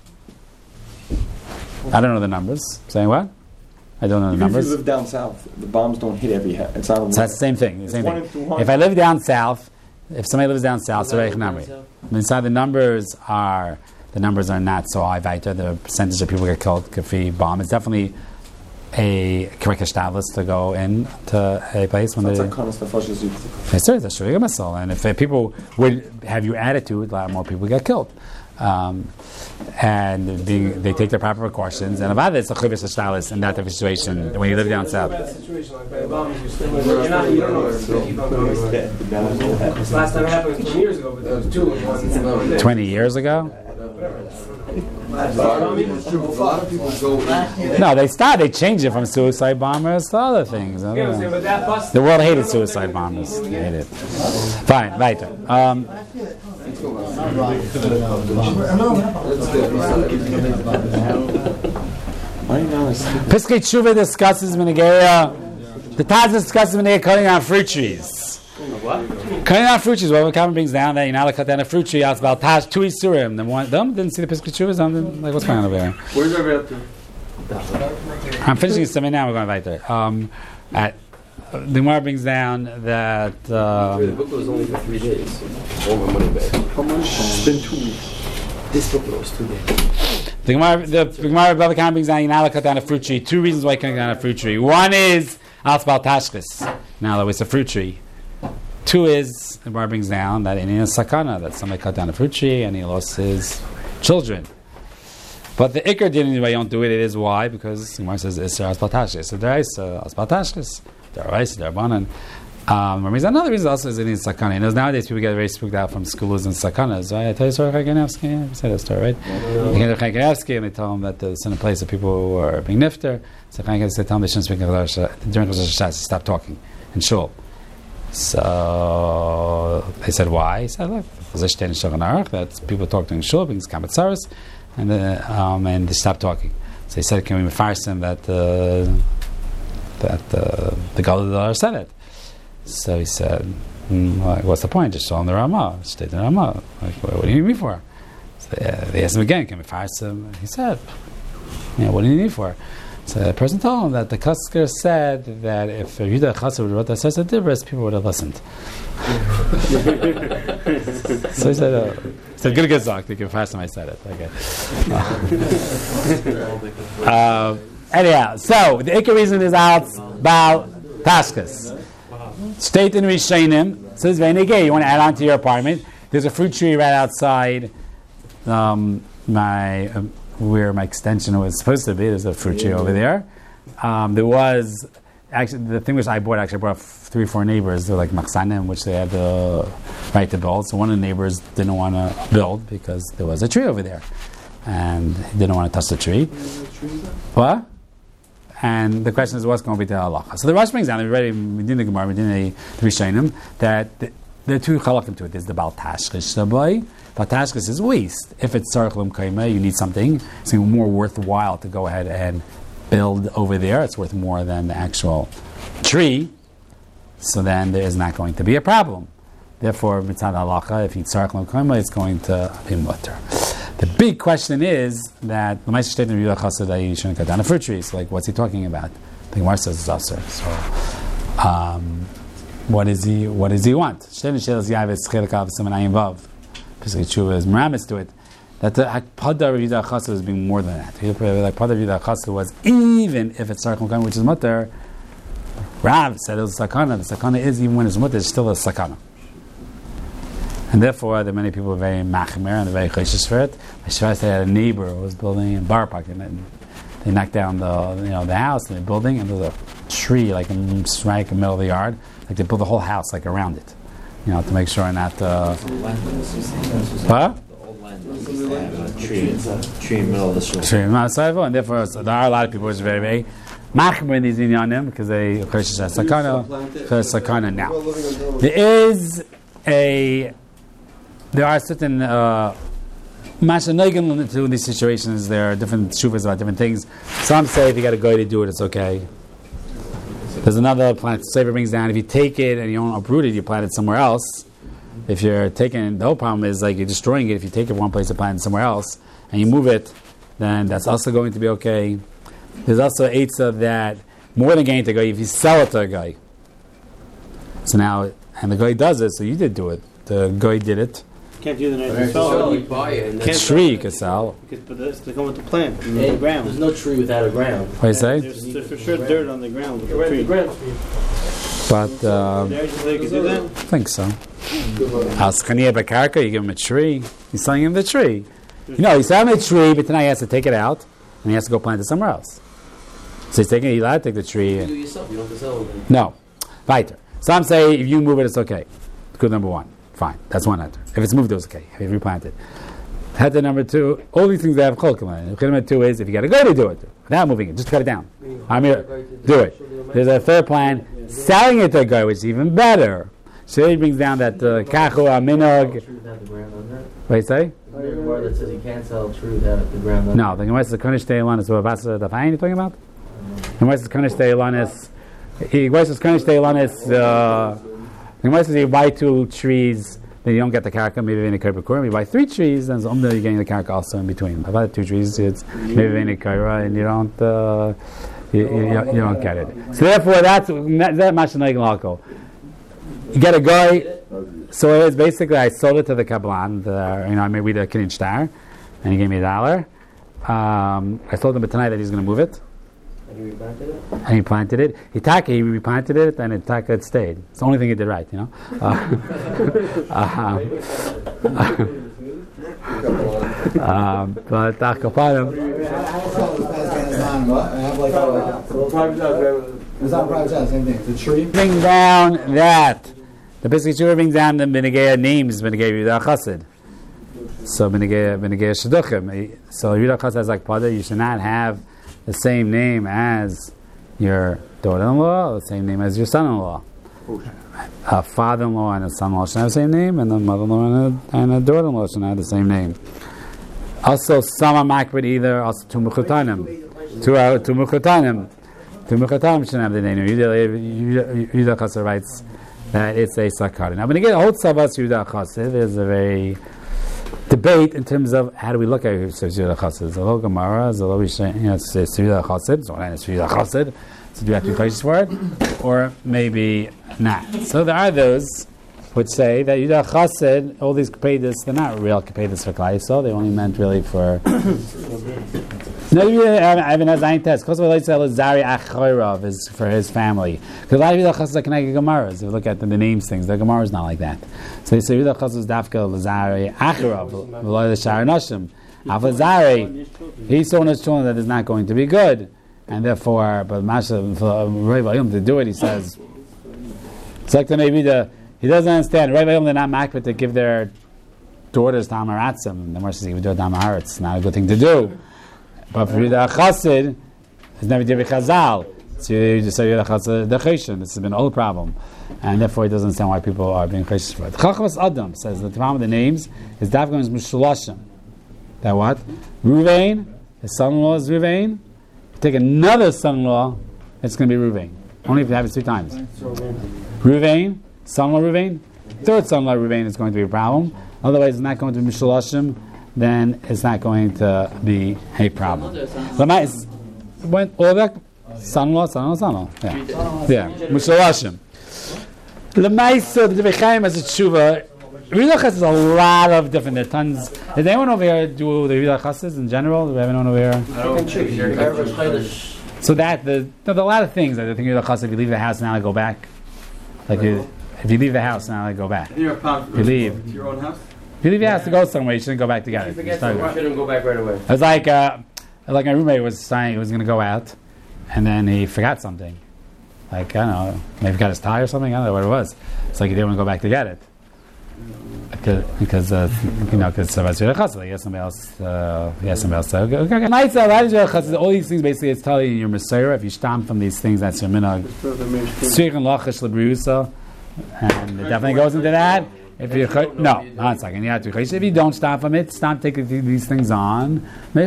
I don't know the numbers. Saying what? I don't know the numbers. If you live down south, the bombs don't hit every head. It's not a so that's the same thing. If I live down south, if somebody lives down south, so inside the numbers are not so high. The percentage of people get killed kafi bomb is definitely a correct established to go in to a place when that's that's true. And if people would have your attitude, a lot more people get killed. And they take their proper precautions. And about it's a chivus established in that type of situation when you live down south. Last time it happened was 20 years ago, but there was 2 in 1 day. 20 years ago? No, they changed it from suicide bombers to other things. The world hated suicide bombers. They hate it. Fine, weiter. Piskei Tshuva discusses Menegeya. The Taz discusses Menegeya cutting down fruit trees. Cutting down fruit trees. Well, the comment brings down that you're not allowed to cut down a fruit tree. It's about Tash 2 Isurim. Them didn't see the Piskei Tshuva. Like, what's going on over there? Where's our up to? I'm finishing something now. We're going right there. The Gemara brings down that the book was only for 3 days. All my money back. How much? It's been 2 weeks. This book was 2 days. The Gemara above the brings down you're not allowed to cut down a fruit tree. 2 reasons why you can't cut down a fruit tree. One is Alspal Tashkis. Now that it's a fruit tree. 2 is the Gemara brings down that in a sakana that somebody cut down a fruit tree and he lost his children. But the Iker didn't why you don't do it. It is why because the Gemara says Isser Alspal Tashkis. So there is Alspal Tashkis. There are rice, there are banan. Another reason also is in sakana. Nowadays people get very spooked out from schools and sakanas. Right? I tell you story of Chaganevsky. Yeah, I said that story, right? They get to Chaganevsky and they tell them that there's in a place of people who are being nifter. So Chaganevsky tell them they shouldn't speak during Rosh Hashanah. Stop talking in shul. So they said why? He said look, that people talk during shul because kamatzaris, and they stop talking. So he said, can we mefarsim them that the Gadol said it. So he said, what's the point? Just show him the Ramah. State the Ramah. Like, what do you need me for? So they asked him again, can we fire him? He said, what do you need me for? So the person told him that the Kasker said that if Yehuda Chassid would have wrote that Sesed Dibros, people would have listened. So he said, good Zok, they can fire him, I said it. Okay. Anyhow, so the Iker reason is out Baal Tashkas. State in Rishonim says Venegay. You want to add on to your apartment? There's a fruit tree right outside where my extension was supposed to be. There's a fruit tree over there. There was actually the thing which I brought 3 or 4 neighbors. They're like Machsanim, which they had the right to build. So one of the neighbors didn't want to build because there was a tree over there, and he didn't want to touch the tree. What? And the question is, what's going to be the halacha? So the Rosh brings down, we read in the Gemara, in the Rishonim, that there are two halakim to it. There's the Bal Tashkish Sabai. Bal Tashkish is waste. If it's Tzarech L'Mkaimah, you need something. It's more worthwhile to go ahead and build over there. It's worth more than the actual tree. So then there is not going to be a problem. Therefore, mitzad halacha, if it's Tzarech L'Mkaimah, it's going to be mutter. The big question is that the Ma'aseh Shteit in Yehuda Chassid that you shouldn't cut down a fruit tree. So, like, what's he talking about? The Gemara says it's aser. So, what does he want? Shteit Shelas Yavis Chilakav Siman Ayin Vav. Basically, Tshuva is meramis to it. That the Hakpada of Yehuda Chassid was being more than that. The Hakpada of Yehuda Chassid was even if it's Tzarech L'Mkaimah, which is mutter. Rav said it was sakana. The sakana is even when it's mutter, it's still a sakana. And therefore, there are many people who are very machmer and they're very chayshish for it. I had a neighbor who was building a bar park, and they knocked down the house and the building, and there's a tree like right in the middle of the yard. Like they built the whole house like around it, to make sure not. Huh? The old land used to have a tree. It's a tree in the middle of the street. Tree in the middle, and therefore there are a lot of people who are very, very machmer in these inyanim because they chayshish as sakana. Now there are certain mashanoigim to these situations. There are different shuvas about different things. Some say if you got a guy to do it, it's okay. There's another plant. Sefer brings down if you take it and you don't uproot it, you plant it somewhere else. If you're taking, the whole problem is like you're destroying it. If you take it from one place and plant it somewhere else and you move it, then that's also going to be okay. There's also eitzah that more than getting to a guy, if you sell it to a guy. So now, and the guy does it, so you did do it. The guy did it. Can't do the nice sell. You buy it. The tree you can sell. But they come with the plant, in the ground. There's no tree without a ground. What do you say? There's for sure dirt on the ground with the tree. But I think so. Al-Skaniya Bakarka, you give him a tree. He's selling him the tree. He's selling him a tree, but tonight he has to take it out and he has to go plant it somewhere else. So he's taking it, he's allowed to take the tree. You do it yourself, you don't have to sell it. No. Weiter. Some say if you move it, it's okay. Good number one. Fine. That's one heter. If it's moved, it's okay. If you replant it. Heter number two, all these things they have cholkim in it. Heter number two is if you got to go to do it, without moving it, just cut it down. Do it. There's a third plan, selling it to a guy, which is even better. So he brings down that kachu aminog. What do you say? There's a word that says you can't sell a tree without the ground. No, the Gemara says Konish Teilan is what Basa Dafayin you're talking about? The Gemara says Konish Teilan is. The Gemara says Konish Teilan is. The Gemara says you buy 2 trees, then you don't get the karka, maybe in a kurbakur. You buy 3 trees, then you're getting the karka also in between. If I buy 2 trees, it's maybe in a kara, and you don't. You don't get it. So therefore, that's that mashanaig lako. You get a guy. So it's basically I sold it to the kabbalan. I made with a kinyan star, and he gave me $1. I told him tonight that he's going to move it. And you replanted it? And he planted it. He replanted it, and it stayed. It's the only thing he did right, But Akapanim. It's not private side, same thing. The tree. Bring down that. The Pesach Shuvah brings down the Benegea names, Benegea Yehuda Chassid. So Benegea Shidduchim. So Yehuda Chassid has like Pada, you should not have the same name as your daughter-in-law, or the same name as your son-in-law. A father-in-law and a son-in-law should have the same name, and a mother-in-law and a daughter-in-law should have the same name. Also, some are makbid either, also two Mechutanim. Two Mechutanim. Two Mechutanim shouldn't have the name. Yehuda Chassid writes that it's a sakar. Now, when you get a whole tzavas Yehuda Chassid, there's a very debate in terms of how do we look at Yehuda Chassid. It's a little Gemara, it's a little it's Yehuda Chassid, so it's Yehuda Chassid, so do you have to be cautious for it? Or maybe not. So there are those which say that Yehuda Chassid, all these Kepedas, they're not real Kepedas for Klai Yisrael, they only meant really for... No, I even has nine tests. Because Zari Achoirav is for his family. Because a lot of Yehuda Chassid are connected Gemaras. If you look at the names things, the Gemara is not like that. So you say Yehuda Chassid is Dafka Lazari Achoirav, V'lo the Shar Noshim. Afazari, he saw in his children that is not going to be good, and therefore, but Masha to do it, he says. It's like maybe he doesn't understand. They're not makbid to give their daughters to Amaratzim. The Gemara says, "Give your daughter Amaretz." It's not a good thing to do. But for Yehuda Chassid, It's never Divrei Chazal. So you just say the Choshen. This has been an old problem. And therefore, he doesn't understand why people are being Choshen for it. Chachmas Adam says that the problem with the names is Davgon is Mishulashim. That what? Ruvain, his son-in-law is Ruvain. Take another son-in-law, it's going to be Ruvain. Only if you have it 3 times. Ruvain, son-in-law Ruvain. Third son-in-law Ruvain is going to be a problem. Otherwise, it's not going to be Mishulashim. Then it's not going to be a problem. Went all that son-in-law. Yeah. Mishulashim. L'maisa, the Divrei Chaim as a tshuva. Ridach has a lot of different. There are tons. Does anyone over here do the Ridach Chassidus in general? Do we have anyone over here? So that there's a lot of things. I think Ridach Chassidus. If you leave the house now, I go back. If you leave the house now, I go back. If you leave to your own house. If you leave your house to go somewhere, you shouldn't go back to get it. You shouldn't go back right away. It's like my roommate was saying he was going to go out, and then he forgot something. Like, I don't know, maybe got his tie or something. I don't know what it was. It's like he didn't want to go back to get it because somebody's really chassid. He has somebody else. All these things basically it's telling you your Messiah. If you stamp from these things, that's your minhag. And it definitely goes into that. If you one second, you have to. If you don't stop from it, stop taking these things on.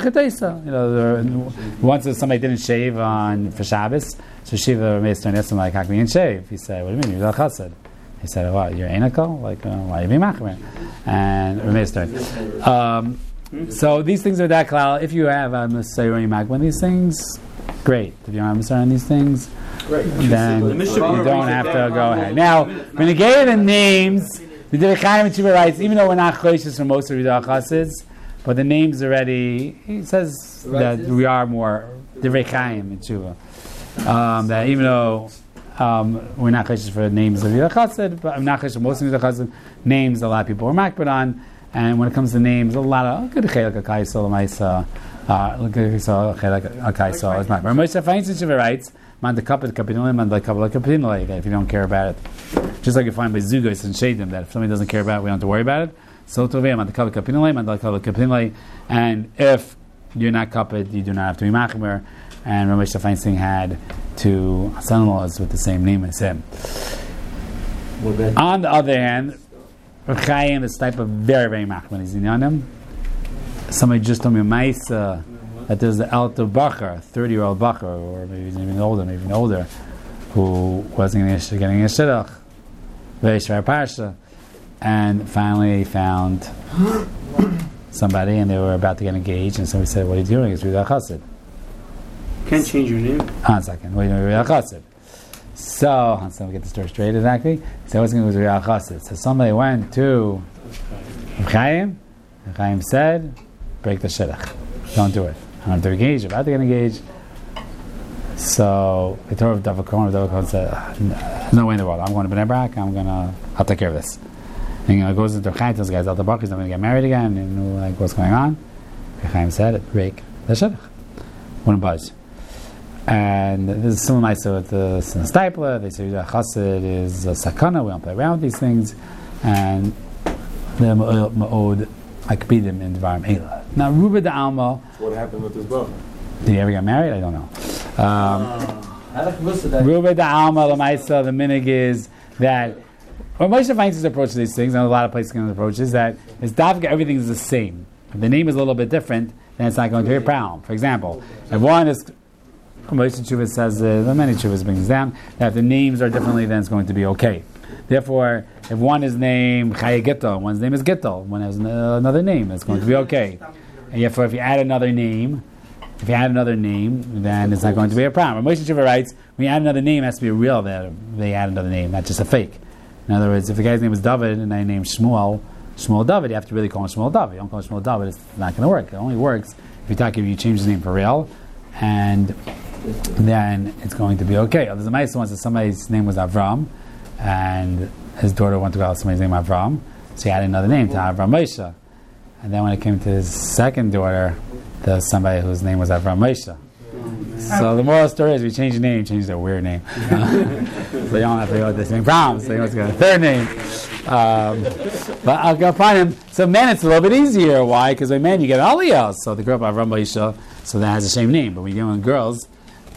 Once somebody didn't shave for Shabbos, so Shiva Meister and Esam like how can you shave? He said, "What do you mean? You're a chassid." He said, "What? You're anical? Like why are you being machmer?" And Meister. So these things are that klal. If you have a Messiah or Yimag on these things, great. If you don't have a Messiah on these things, then you don't have to go ahead. Now, when you get the names. The Divrei Chaim and Tshuva writes, even though we're not choishes from most of the Chassidus, but the names already, he says that we are more Divrei Chaim and Tshuva. That even though we're not choishes for names of the Chassid, but I'm not choishes for most of the Chassid, names a lot of people are makbid on, and when it comes to names, a lot of good chelik akaisol lemaisa, chelik akaisol is makbid. Moshe Feinstein Tshuva writes, man the kapit kapinolay, man the kapit kapinolay. If you don't care about it. Just like you find by Zugos and Shadim that if somebody doesn't care about it, we don't have to worry about it. So Tovei, Mandakal Kapinalei, Mandakal Kapinalei. And if you're not kapit, you do not have to be machmer. And Ramesh Feinstein had 2 son-in-laws with the same name as him. On the other hand, Chaim is type of very, very machmer. He's in him. Somebody just told me Maisa that there's the Alto Bacher, 30-year-old Bacher, or maybe even older, who wasn't getting a shidduch. And finally found somebody, and they were about to get engaged, and somebody said, "What are you doing? It's Ridach Chassid." Can't change your name. One second. What are you doing? Ridach Chassid. So, we get the story straight exactly. So, what's going to do with Ridach Chassid? So, somebody went to Chaim. Chaim said, "Break the shidduch. Don't do it. I don't have to engage. About to get engaged." So they told Davakon. Davakon said, "There's no way in the world. I'm going to Bnei Brak. I'll take care of this." And he goes into Chaim, tells the guys, "Alter Baruch, he's not going to get married again." And like, what's going on? Chaim said, "Break the shidduch." Wouldn't budge. And this is similar with the Stipler. They say that Chassid is a sakana. We don't play around with these things, and the ma'od akbidim in Dvarim Eila. Now, Ruba de Alma. What happened with this book? Did he ever get married? I don't know. Ruba de Alma Lamaisa, the minig is that when Moshe finds his approach to these things, and a lot of places can approach is that his davka everything is the same. If the name is a little bit different, then it's not going to be a problem. For example, if one is Moshe Tshuva says many Tshuvas brings down that if the names are differently, then it's going to be okay. Therefore, if one is named Chaya Gittel, one's name is Gittel, one has another name, it's going to be okay. And therefore, if you add another name, then it's not going to be a problem. Moshe Tshuva writes, when you add another name, it has to be real that they add another name, not just a fake. In other words, if the guy's name is David and I name Shmuel David, you have to really call him Shmuel David. You don't call him Shmuel David, it's not going to work. It only works if you change the name for real, and then it's going to be okay. There's a nice one that somebody's name was Avram, and his daughter wanted to call somebody's name Avram, so he added another name to Avram Moshe. And then when it came to his second daughter, there was somebody whose name was Avram Moshe. So the moral story is we changed the name, changed a weird name. So you don't have to go with this name. Avram, so you must go to a third name. But I'll go find him. So men, it's a little bit easier. Why? Because by men you get Aliyah. So the girl Avram Moshe, so that has the same name. But when you're doing girls,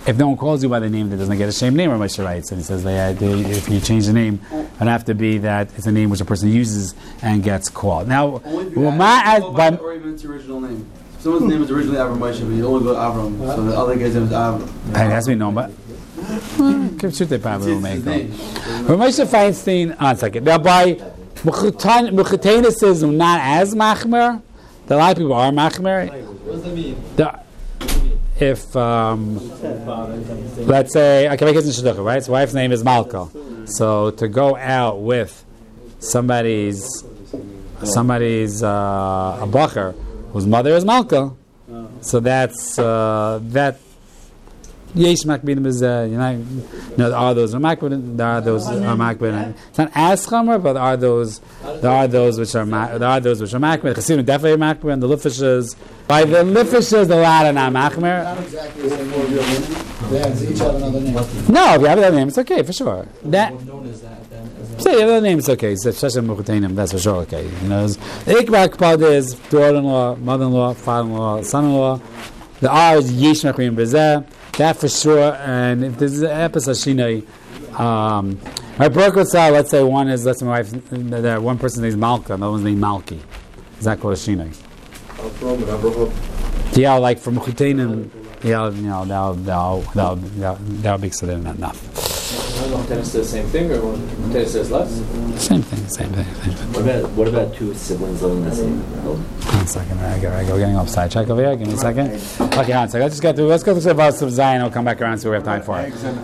if no one calls you by the name, that doesn't get a shame name, or Moshe writes. And he says if you change the name, it would have to be that it's a name which a person uses and gets called. Now, or even its original name. Someone's name is originally Avram Moshe, but you only go Avram. So the other guy's name is Avram. It has to be known, but Kivshute probably will make them. Moshe Feinstein, on a second. Now, by Mechatainism, not as Machmer, a lot of people are Machmer. What does that mean? If, let's say, okay, make it in Shidducha, right? His wife's name is Malka. So to go out with somebody's a bacher whose mother is Malka, so that's that. Yesh makbidim is there are those makbidim. There are those makbidim. It's not as chamer, but there are those which are makbidim. Chassidim definitely makbidim. The lifishes, by the lifishes, the lot are not makmer. Not exactly the same word. They each have another name. No, if you have another name, it's okay for sure. That. Say the other name is okay. So that's for sure okay. The ikbar part is daughter-in-law, mother-in-law, father-in-law, son-in-law. The R is yesh makbidim b'zeh. That for sure, and if there's an episode shinoi, my broker saw. Let's say my wife. One person's name is Malka, another one's name Malki. Is that called a shinoi? Yeah, like from Chuteinim. Yeah, that'll be considered enough. Tennis says the same thing, or tennis says less? Same thing. What about two siblings living the same home? 1 second, I go getting off sidetrack over here. Give me a second. Okay, 1 second. Let's go through about some Zion. I'll come back around and see what we have time for.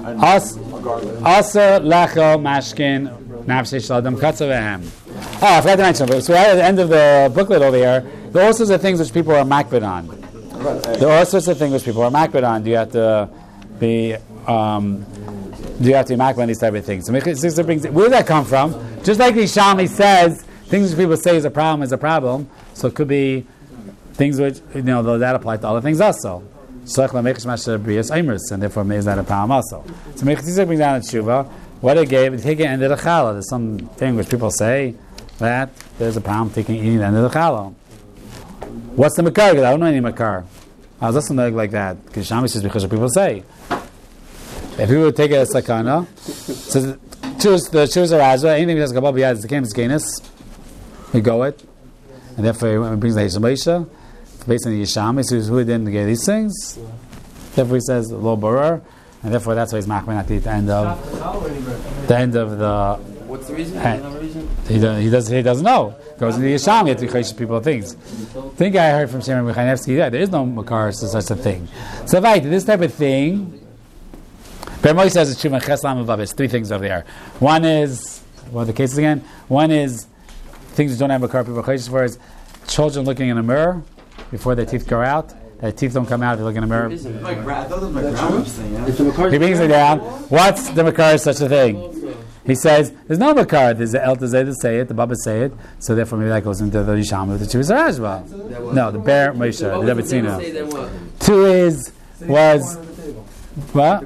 Asa lecho mashkin nafshe shladam katzavehem. Oh, I forgot to mention. So at the end of the booklet over here, there are all sorts of things which people are makbid on. Do you have to be makbid on these type of things? So where does that come from? Just like the Shalmi says, things which people say is a problem. So it could be things which that apply to other things also. And therefore is that a problem also. So Mechitza brings down a tshuva. What it gave, take it end of the challah. There's some thing which people say that there's a problem eating the end of the challah. What's the makar? I don't know any makar. I was listening like that because Shami says because people say. If we would take it as sakana, so choose the Raza, anything that has kabbalah b'yad is the game is gainus. We go it, and therefore it brings the Yishameisha based on the Yishami. So who didn't get these things? Therefore he says lo barar, and therefore that's why he's machman at the end of the. What's the reason? He doesn't know. Goes into the Yisham, you have to be people things. I think I heard from Shimon Mechanevsky that there is no makar to such a thing. So right, this type of thing. Bermoy says it's Shimon Cheslam and Vavis. 3 things over there. One is what are the cases again? One is things that don't have makar people chayes for is children looking in a mirror before their teeth grow out. Their teeth don't come out if they look in a mirror. I thought that was my grandma's thing. He brings it down. What's the makar such a thing? He says, there's no makar. There's the El Tazed say it, the Baba say it, so therefore maybe that goes into the Yisham with the Chuvas Rajba. No, the Bear Moshe, the Debetzina. 2 was what?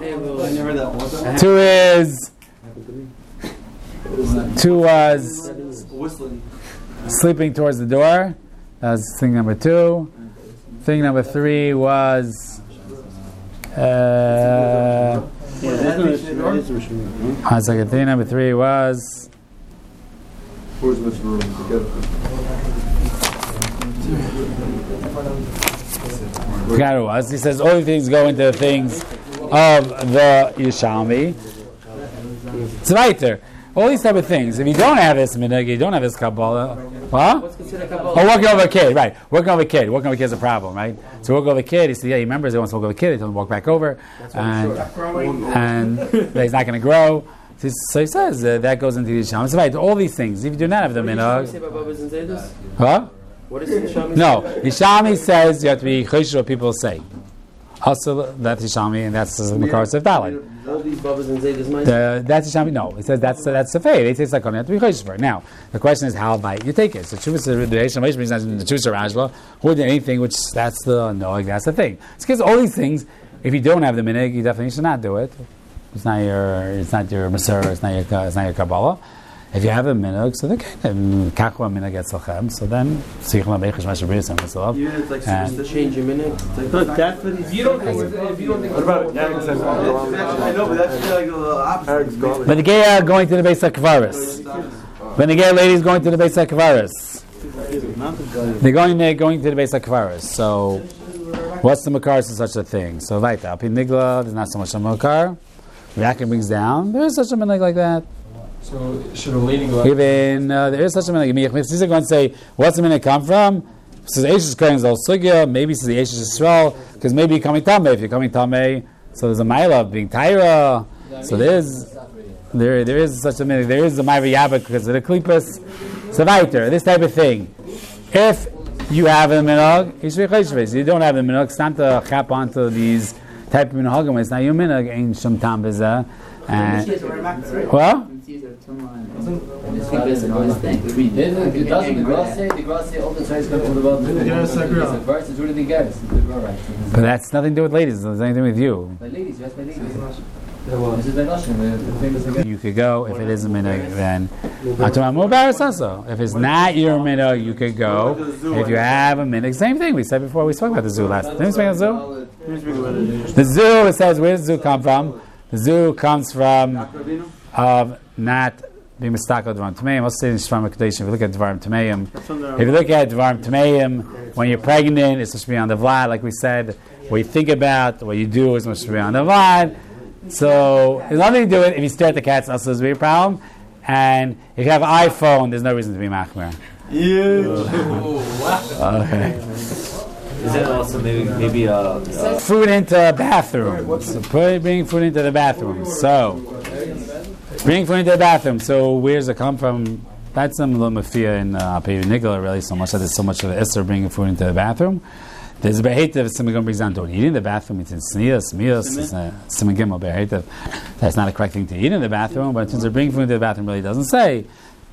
2 was sleeping towards the door. That's thing number 2. Thing number 3 was thing number 3 was Where's Mr. Room forgot who it was. He says all these things go into the things of the Yishalmi. It's right there. All these type of things. If you don't have this minhag, you don't have this Kabbalah. What? What's considered Kabbalah? Oh, working over a kid, right. Working over a kid is a problem, right? So working over a kid, he said, he remembers he wants to work over a kid, he doesn't walk back over, and he's not going to grow. So he says that goes into the Yisham. It's right, all these things. If you do not have the minhag. What? What does Yishami say? No, Yishami says you have to be chosh what people say. Also, that's Yishami, and that's the Makar of Dalit. All these Babas and Zaydas might. That's Yishami. No, it says that's the fate. They say it's like you have to be chosh for it. Now, the question is how by you take it. So Chuvas the Yishami brings down the Chuvas Rajla, who did anything which that's the that's the thing. It's because all these things, if you don't have the minhag, you definitely should not do it. It's not your Maser, it's not your Kabbalah. If you have a minhag, so okay, kakwa minhag etzalchem. So then sichma beichish mashabrius and mitzvah. Even if it's like superstitious. Change your minute. Look, that's what If you don't think, What about Eric says I know, but that's like the opposite. Eric's gone. When the gay going to the Beis HaKvaris, when the gay ladies going to the Beis HaKvaris, they're going to the Beis HaKvaris. So, what's the makar to such a thing? So, right, Al Pi Nigla, there's not so much a makar. Reaction brings down. There is such a minhag like that. So should a lady go out? Even there is such a minhag. If they're going to say, what's the minhag come from? Says Eish Kohen Zol Sugya. Maybe says the Eish Yisrael, because maybe you're coming Tameh. If you're coming Tameh, so there's a mila of being Tyra. So there is such a minhag. There is a Ma'avi Yabak because of the Klippas. So weiter, this type of thing. If you have a minhag, you don't have a minhag. It's not to chap onto these type of minhagim. It's not your minhag. Ain't shum tam b'zeh. Well. It doesn't. The grass say all the time is going to put about the verse is really the guys. But that's nothing to do with ladies. It has anything with you. My ladies, yes, my ladies. You could go if it is a minhag. Then if it's not your minhag, you could go. If you have a minhag, same thing. We said before. We spoke about the zoo last. Didn't we speak about the zoo? The zoo. It says where does the zoo come from? The zoo comes from not being mistakal Dvarim Tameim. Let's say in Shvam HaKadosh, if you look at Dvarim Tameim, if you look at Dvarim Tameim, when you're pregnant, it's supposed to be on the Vlad, like we said. What you think about, what you do is supposed to be on the Vlad. So, there's nothing to do with it. If you stare at the cats, it's also a big problem. And if you have an iPhone, there's no reason to be machmer. Okay. Is that also maybe food into a bathroom? So bring food into the bathroom. So bring food into the bathroom. So where does it come from? That's some little mafia in Api Nigla, really so much that there's so much of the Isser bringing food into the bathroom. There's a behativ if somebody brings down don't eat in the bathroom. It's in sneas, siman gimel behativ. That's not a correct thing to eat in the bathroom, but in terms of bringing food into the bathroom, really doesn't say.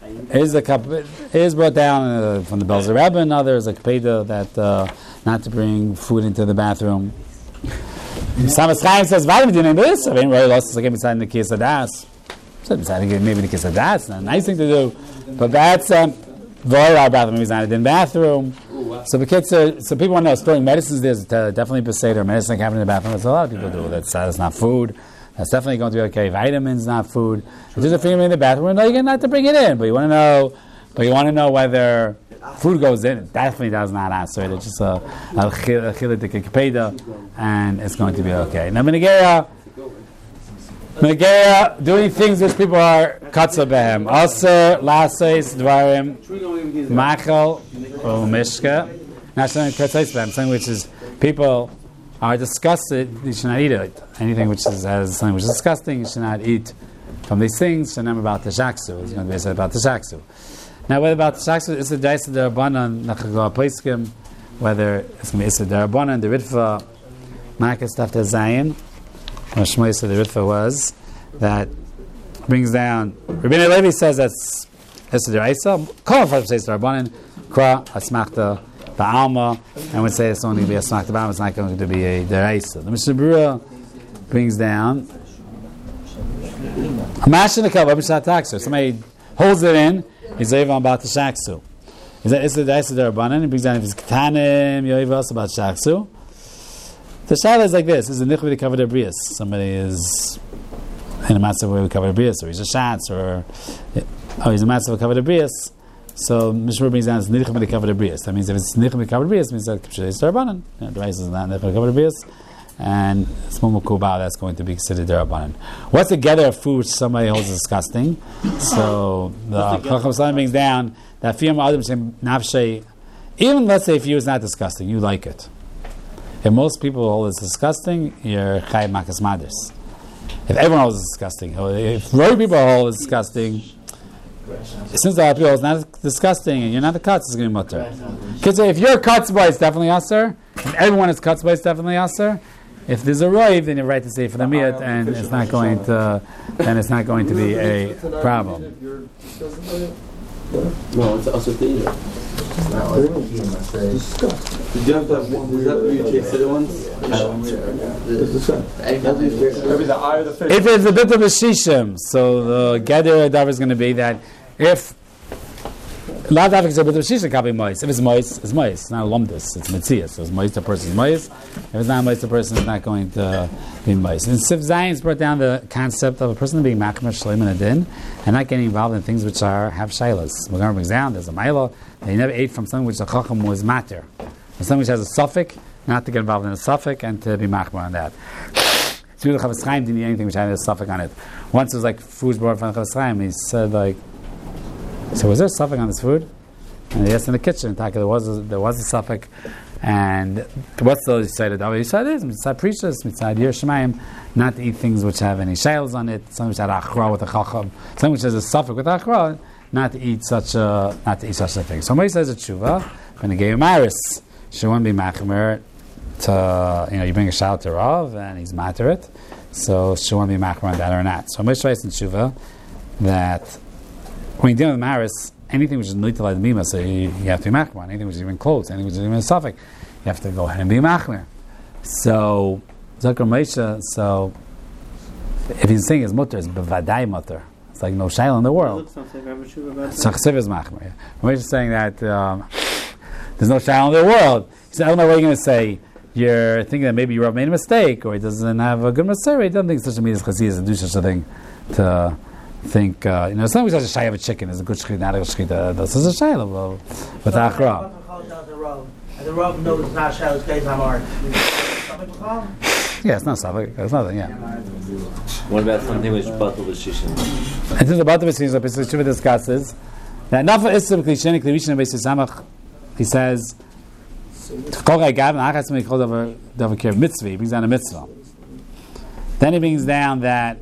Is brought down from the Belzer Rebbe and others like Peda that not to bring food into the bathroom. Samas Chaim says, "Vitamin D name this." I mean, really lost like inside in the kiss of das. Maybe in the kiss of das, not a nice thing to do, but that's very our bathroom is not in the bathroom. So the kids so people want to know storing medicines. There's definitely Peseder medicine happening in the bathroom. That's a lot of people do. That's not food. That's definitely going to be okay. Vitamins, not food. If there's a finger in the bathroom, no, you get not to bring it in. But you want to know whether food goes in. It definitely does not answer it. It's just a chilik kipeda, and it's going to be okay. Now, Menegeya, doing things which people are katsa behem. Also, laseis dvarim machal or mishka. Not something which is people are disgusted. You should not eat it. Anything which has something which is disgusting, you should not eat from these things. Shanam about the shaksu. It's going to be said about the shaksu. Now, whether about the shaksu is the daisa derabanan nachagla poiskim, whether it's going to be isa derabanan the ritva makas after zayin. Shmuel said the ritva was that brings down. Rabbi Levi says that's isa deraisa. Kol of says derabanan kra asmachta ba'alma, and would say it's only going to be a asmachta ba'alma. It's not going to be a deraisa. The Mishnah Berurah brings down a mash in the cup. Somebody holds it in. He's over about the shaksu. Is that the deraisa derabanan? He brings down if it's ketanim yoivos about shaksu. The shaila is like this: is a nichvi to cover their brias. Somebody is in a matzah where we cover the brias, or he's a shatz, or he's a matzah where we cover the brias. So Mishmur brings down it's nichvi to cover the brias. That means if it's nichvi to cover the brias, it means that it's derabanan. The rice is not nichvi to cover the brias, and it's mumukubah. That's going to be considered derabanan. What's the gather of food which somebody holds disgusting? So the Chacham Salam brings down that fiyam adam shem nafshay. Even let's say if you is not disgusting, you like it. If most people hold it's disgusting, you're chayv makas madis. If everyone holds it's disgusting, if very people hold it's disgusting, since the people is not disgusting and you're not the cuts, it's going to be mutter. Because if you're cuts by, it's definitely aser. If everyone is cuts by, it's definitely aser. If there's a roiv, then you're right to say for the miyat, and it's not going to. Then it's not going to be a problem. No, it's also danger. Did you have to you tasted it once? Maybe the eye of the fish. If it's a bit of a shishim, so the gather davar is going to be that If Lad Afik said, but the Shisha can't be moist. If it's moist, it's moist. It's not a lumdus, it's Metzias. So it's moist, the person is moist. If it's not moist, the person is not going to be moist. And Sif Zayin's brought down the concept of a person being Machmer Shleim in a din and not getting involved in things which have shaylas. We're going to bring down, there's a Maila, that he never ate from something which the Chacham was matter. Something which has a suffix, not to get involved in a suffix and to be Machmer on that. So the Chavetz Chaim didn't eat anything which had a suffix on it. Once it was like food brought from the Chavetz Chaim, he said like, so was there a suffix on this food? And he asked in the kitchen, there was a suffix. And what's the decided? He said this, mitzad preachers, mitzad Yer Shemayim, not to eat things which have any shayls on it, something which had achra with a chacham, something which has a suffix with achra, not to eat such a thing. So Moshe says a tshuva, when he gave Maris, she won't be machmer to, you bring a shout to Rav and he's matter it, so she won't be machmer on that or not. So Moshe says in tshuva that when you're dealing with Maris, anything which is nitalad mima, so you have to be machmer. Anything which is even close, anything which is even a suffix, you have to go ahead and be machmer. So Zakar Moshe, so if he's saying his mutter is bevadai mutter, it's like no shayla in the world. So Chasiv is machmer. Yeah. Moshe is saying that there's no shayla in the world. He said, I don't know what you're going to say. You're thinking that maybe Rav made a mistake, or he doesn't have a good Masorah. He doesn't think such a meat as chassidus to do such a thing to think, something which has a shay of a chicken is a good shechita, not a good shechita. This is a shayla, but the achra. And the Rav knows it's not shayla, it's Geis Hamar. Yeah, it's not suffix. It's nothing, yeah. What about something which batal b'shishim? And since the batal b'shishim, the Pesach Shuvah discusses that Nafa Isser Klisheni Klivishin and Beis Samach, he says, Kol Gai Gav and Achas Mei Kol Davar Kev Mitzvah, he brings down a mitzvah. Then he brings down that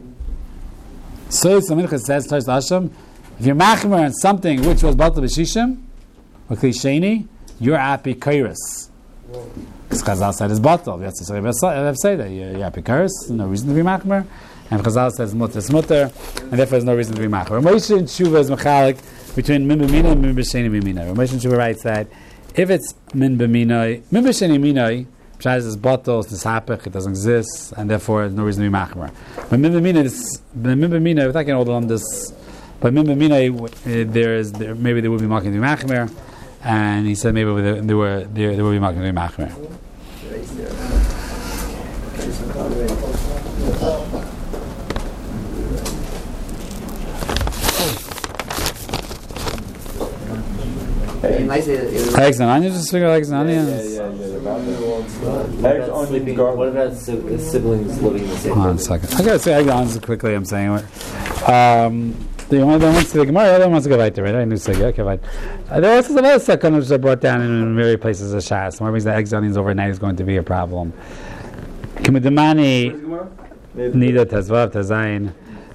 So Mincha says, if you're machmer on something which was batal b'shishim or klisheni, you're apikairis. Because Chazal said it's batal. You have to say that you're apikairis. No reason to be machmer. And Chazal says mutter is mutter, and therefore there's no reason to be machmer. Moshe in Tshuva is mechalik between min b'mina and min b'sheni b'mina. Moshe in Tshuva writes that if it's min b'mina, min b'sheni b'mina, Pshaz is batal, it's hapich, it doesn't exist, and therefore there's no reason to be machmer. But Mimbamina, without getting older on this, but Mimbamina, maybe there would be making to be machmer, and he said maybe there would be making to be machmer. Eggs and onions, just figure eggs and onions. What about siblings living in the same? Hold on a second. I gotta say eggs and onions quickly. I'm saying it. The one that wants to the Gemara, the other wants to go right there, right? I knew so. Okay, right. There are also some other second which are brought down in various places of Shas. One reason that eggs and onions overnight is going to be a problem. Kimudamani Nida Tazvav Tazayin.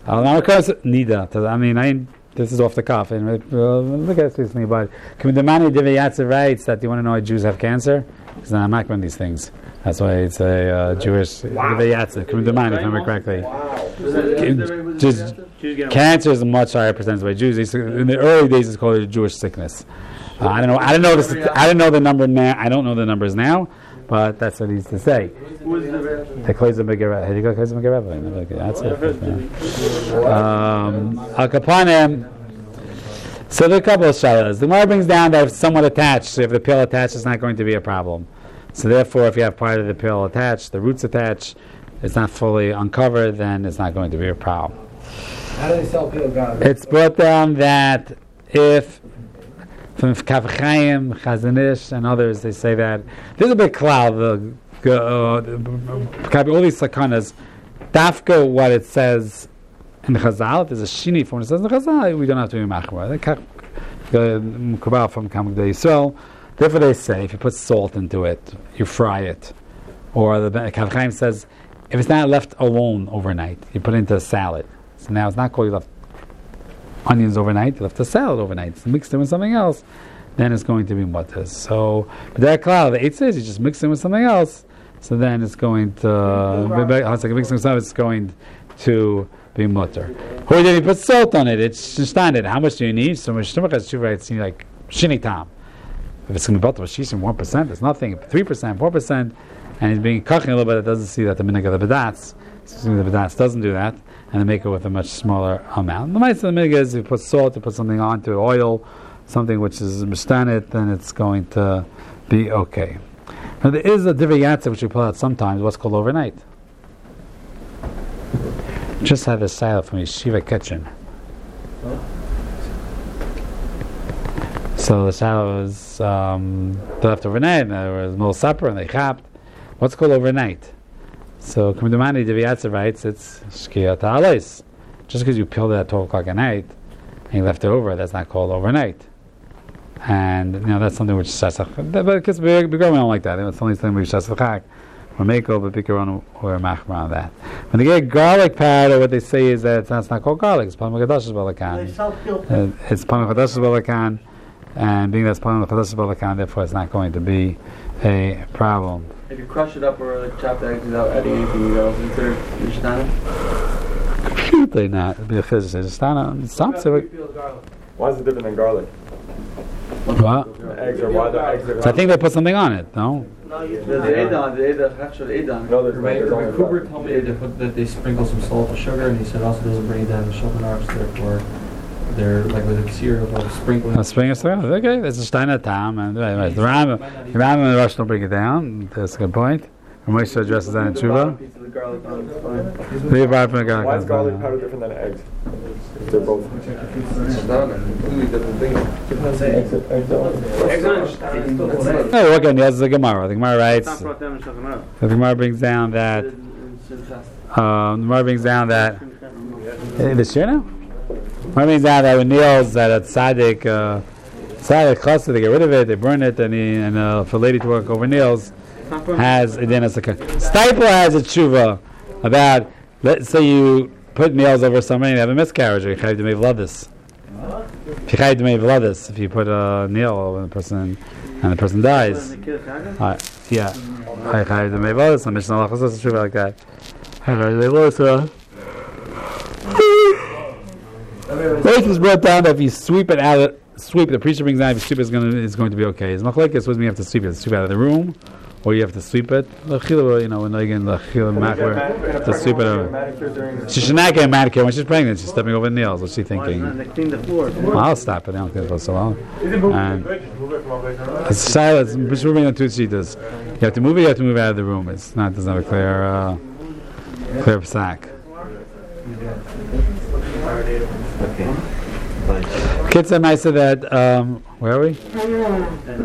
Nida. This is off the cuff. And look at this thing about Kimudamani Divayatza writes that you want to know why Jews have cancer? Because I'm not doing these things. That's why it's a Jewish Divayatza. Kimudamani, if I remember correctly. Cancer is a much higher percentage by Jews. In the early days, it's called a Jewish sickness. I don't know the number now. I don't know the numbers now, but that's what he used to say. The Klezim Begerev. Have you got Klezim Begerev? That's it. Al Kapanim. So there are a couple of shalas. The Gemara brings down that if it's somewhat attached, so if the pill attached, it's not going to be a problem. So therefore, if you have part of the pill attached, the roots attached, it's not fully uncovered, then it's not going to be a problem. How do they sell pill garbage? It's brought down that if from Kaf Chaim, Chazanish, and others, they say that there's a big cloud. All these sakanas, dafka what it says in Chazal. There's a shini from what it says in Chazal. We don't have to be machmer. Kabal from Kamuk de Yisrael. Therefore, they say if you put salt into it, you fry it, or the Kaf Chaim says if it's not left alone overnight, you put it into a salad. So now it's not called you left onions overnight, you left the salad overnight. It's mixed in with something else, then it's going to be mutter. So, but that cloud, the 8 says you just mix it with something else, so then it's going to it's going to be mutter. Or then you put salt on it, it's just on it. How much do you need? So much it's like shini tam. If it's going to be butter, she's 1%, it's nothing. 3%, 4%, and it's being cooking a little bit, it doesn't see that the minhag of the bedats. the Badas doesn't do that, and they make it with a much smaller amount. The mice of the minig is, if you put salt, you put something onto oil, something which is mistanit, then it's going to be okay. Now there is a divrei yatsa which we pull out sometimes, what's called overnight. Just had a salad from Yeshiva kitchen. So the salad was left overnight, and there was no supper, and they chapped. What's called overnight? So Kumdumani divrei yatsa writes it's shkiyat ha'alais. Just because you peeled it at 12 o'clock at night and you left it over, that's not called overnight. And that's something which is shasach. But because we don't like that. It's only something which is shasach. Or mako, but bikaron or machmer on that. When they get garlic powder, what they say is that it's not called garlic. It's panam chadashis balakan. It's panam chadashis balakan, and being that's panam chadashis balakan, therefore it's not going to be a problem. If you crush it up or chop the eggs without adding anything, you know, consider mishnah. Completely not. It'd be a chizah. Why is it different than garlic? What? Eggs are why the eggs are. So I think they put something on it. No. There's Edan, No, there's Kuber told me that they sprinkle some salt or sugar, and he said also doesn't bring it down the shulchan aruch, therefore they're like with a cereal or sprinkling. Okay, that's a Steiner Tam, and the Ram and the Rosh don't bring it down. That's a good point. Moshe addresses that in Tshuva. Why is garlic powder different than eggs? They're both. No, look at the Gemara. The Gemara writes. The Gemara brings down that. This year now. The Gemara brings down that when nails that at tzaddik chassid, they get rid of it, they burn it, and for a lady to work over nails has a Stiple has a tshuva about, let's say you put nails over somebody and you have a miscarriage, or you have to make vladis. If you put a nail over the person and the person dies. Yeah. I have to make vladis. I'm Mishnah Lachos, it's a tshuva like that. It was brought down that if you sweep it out, the preacher brings down, if you sweep it, it's going to be okay. It's not like it's supposed to have to sweep it. Sweep it out of the room, or you have to sweep it. When again to sweep it over. She should not get a manicure when she's pregnant. She's stepping over the nails. What's she thinking? I'll stop it. I don't think it's so long. And it's silence. It's moving on two cheetahs. You have to move it. You have to move it out of the room. It's not. Doesn't have a clear sack. Kids are nicer that. Where are we?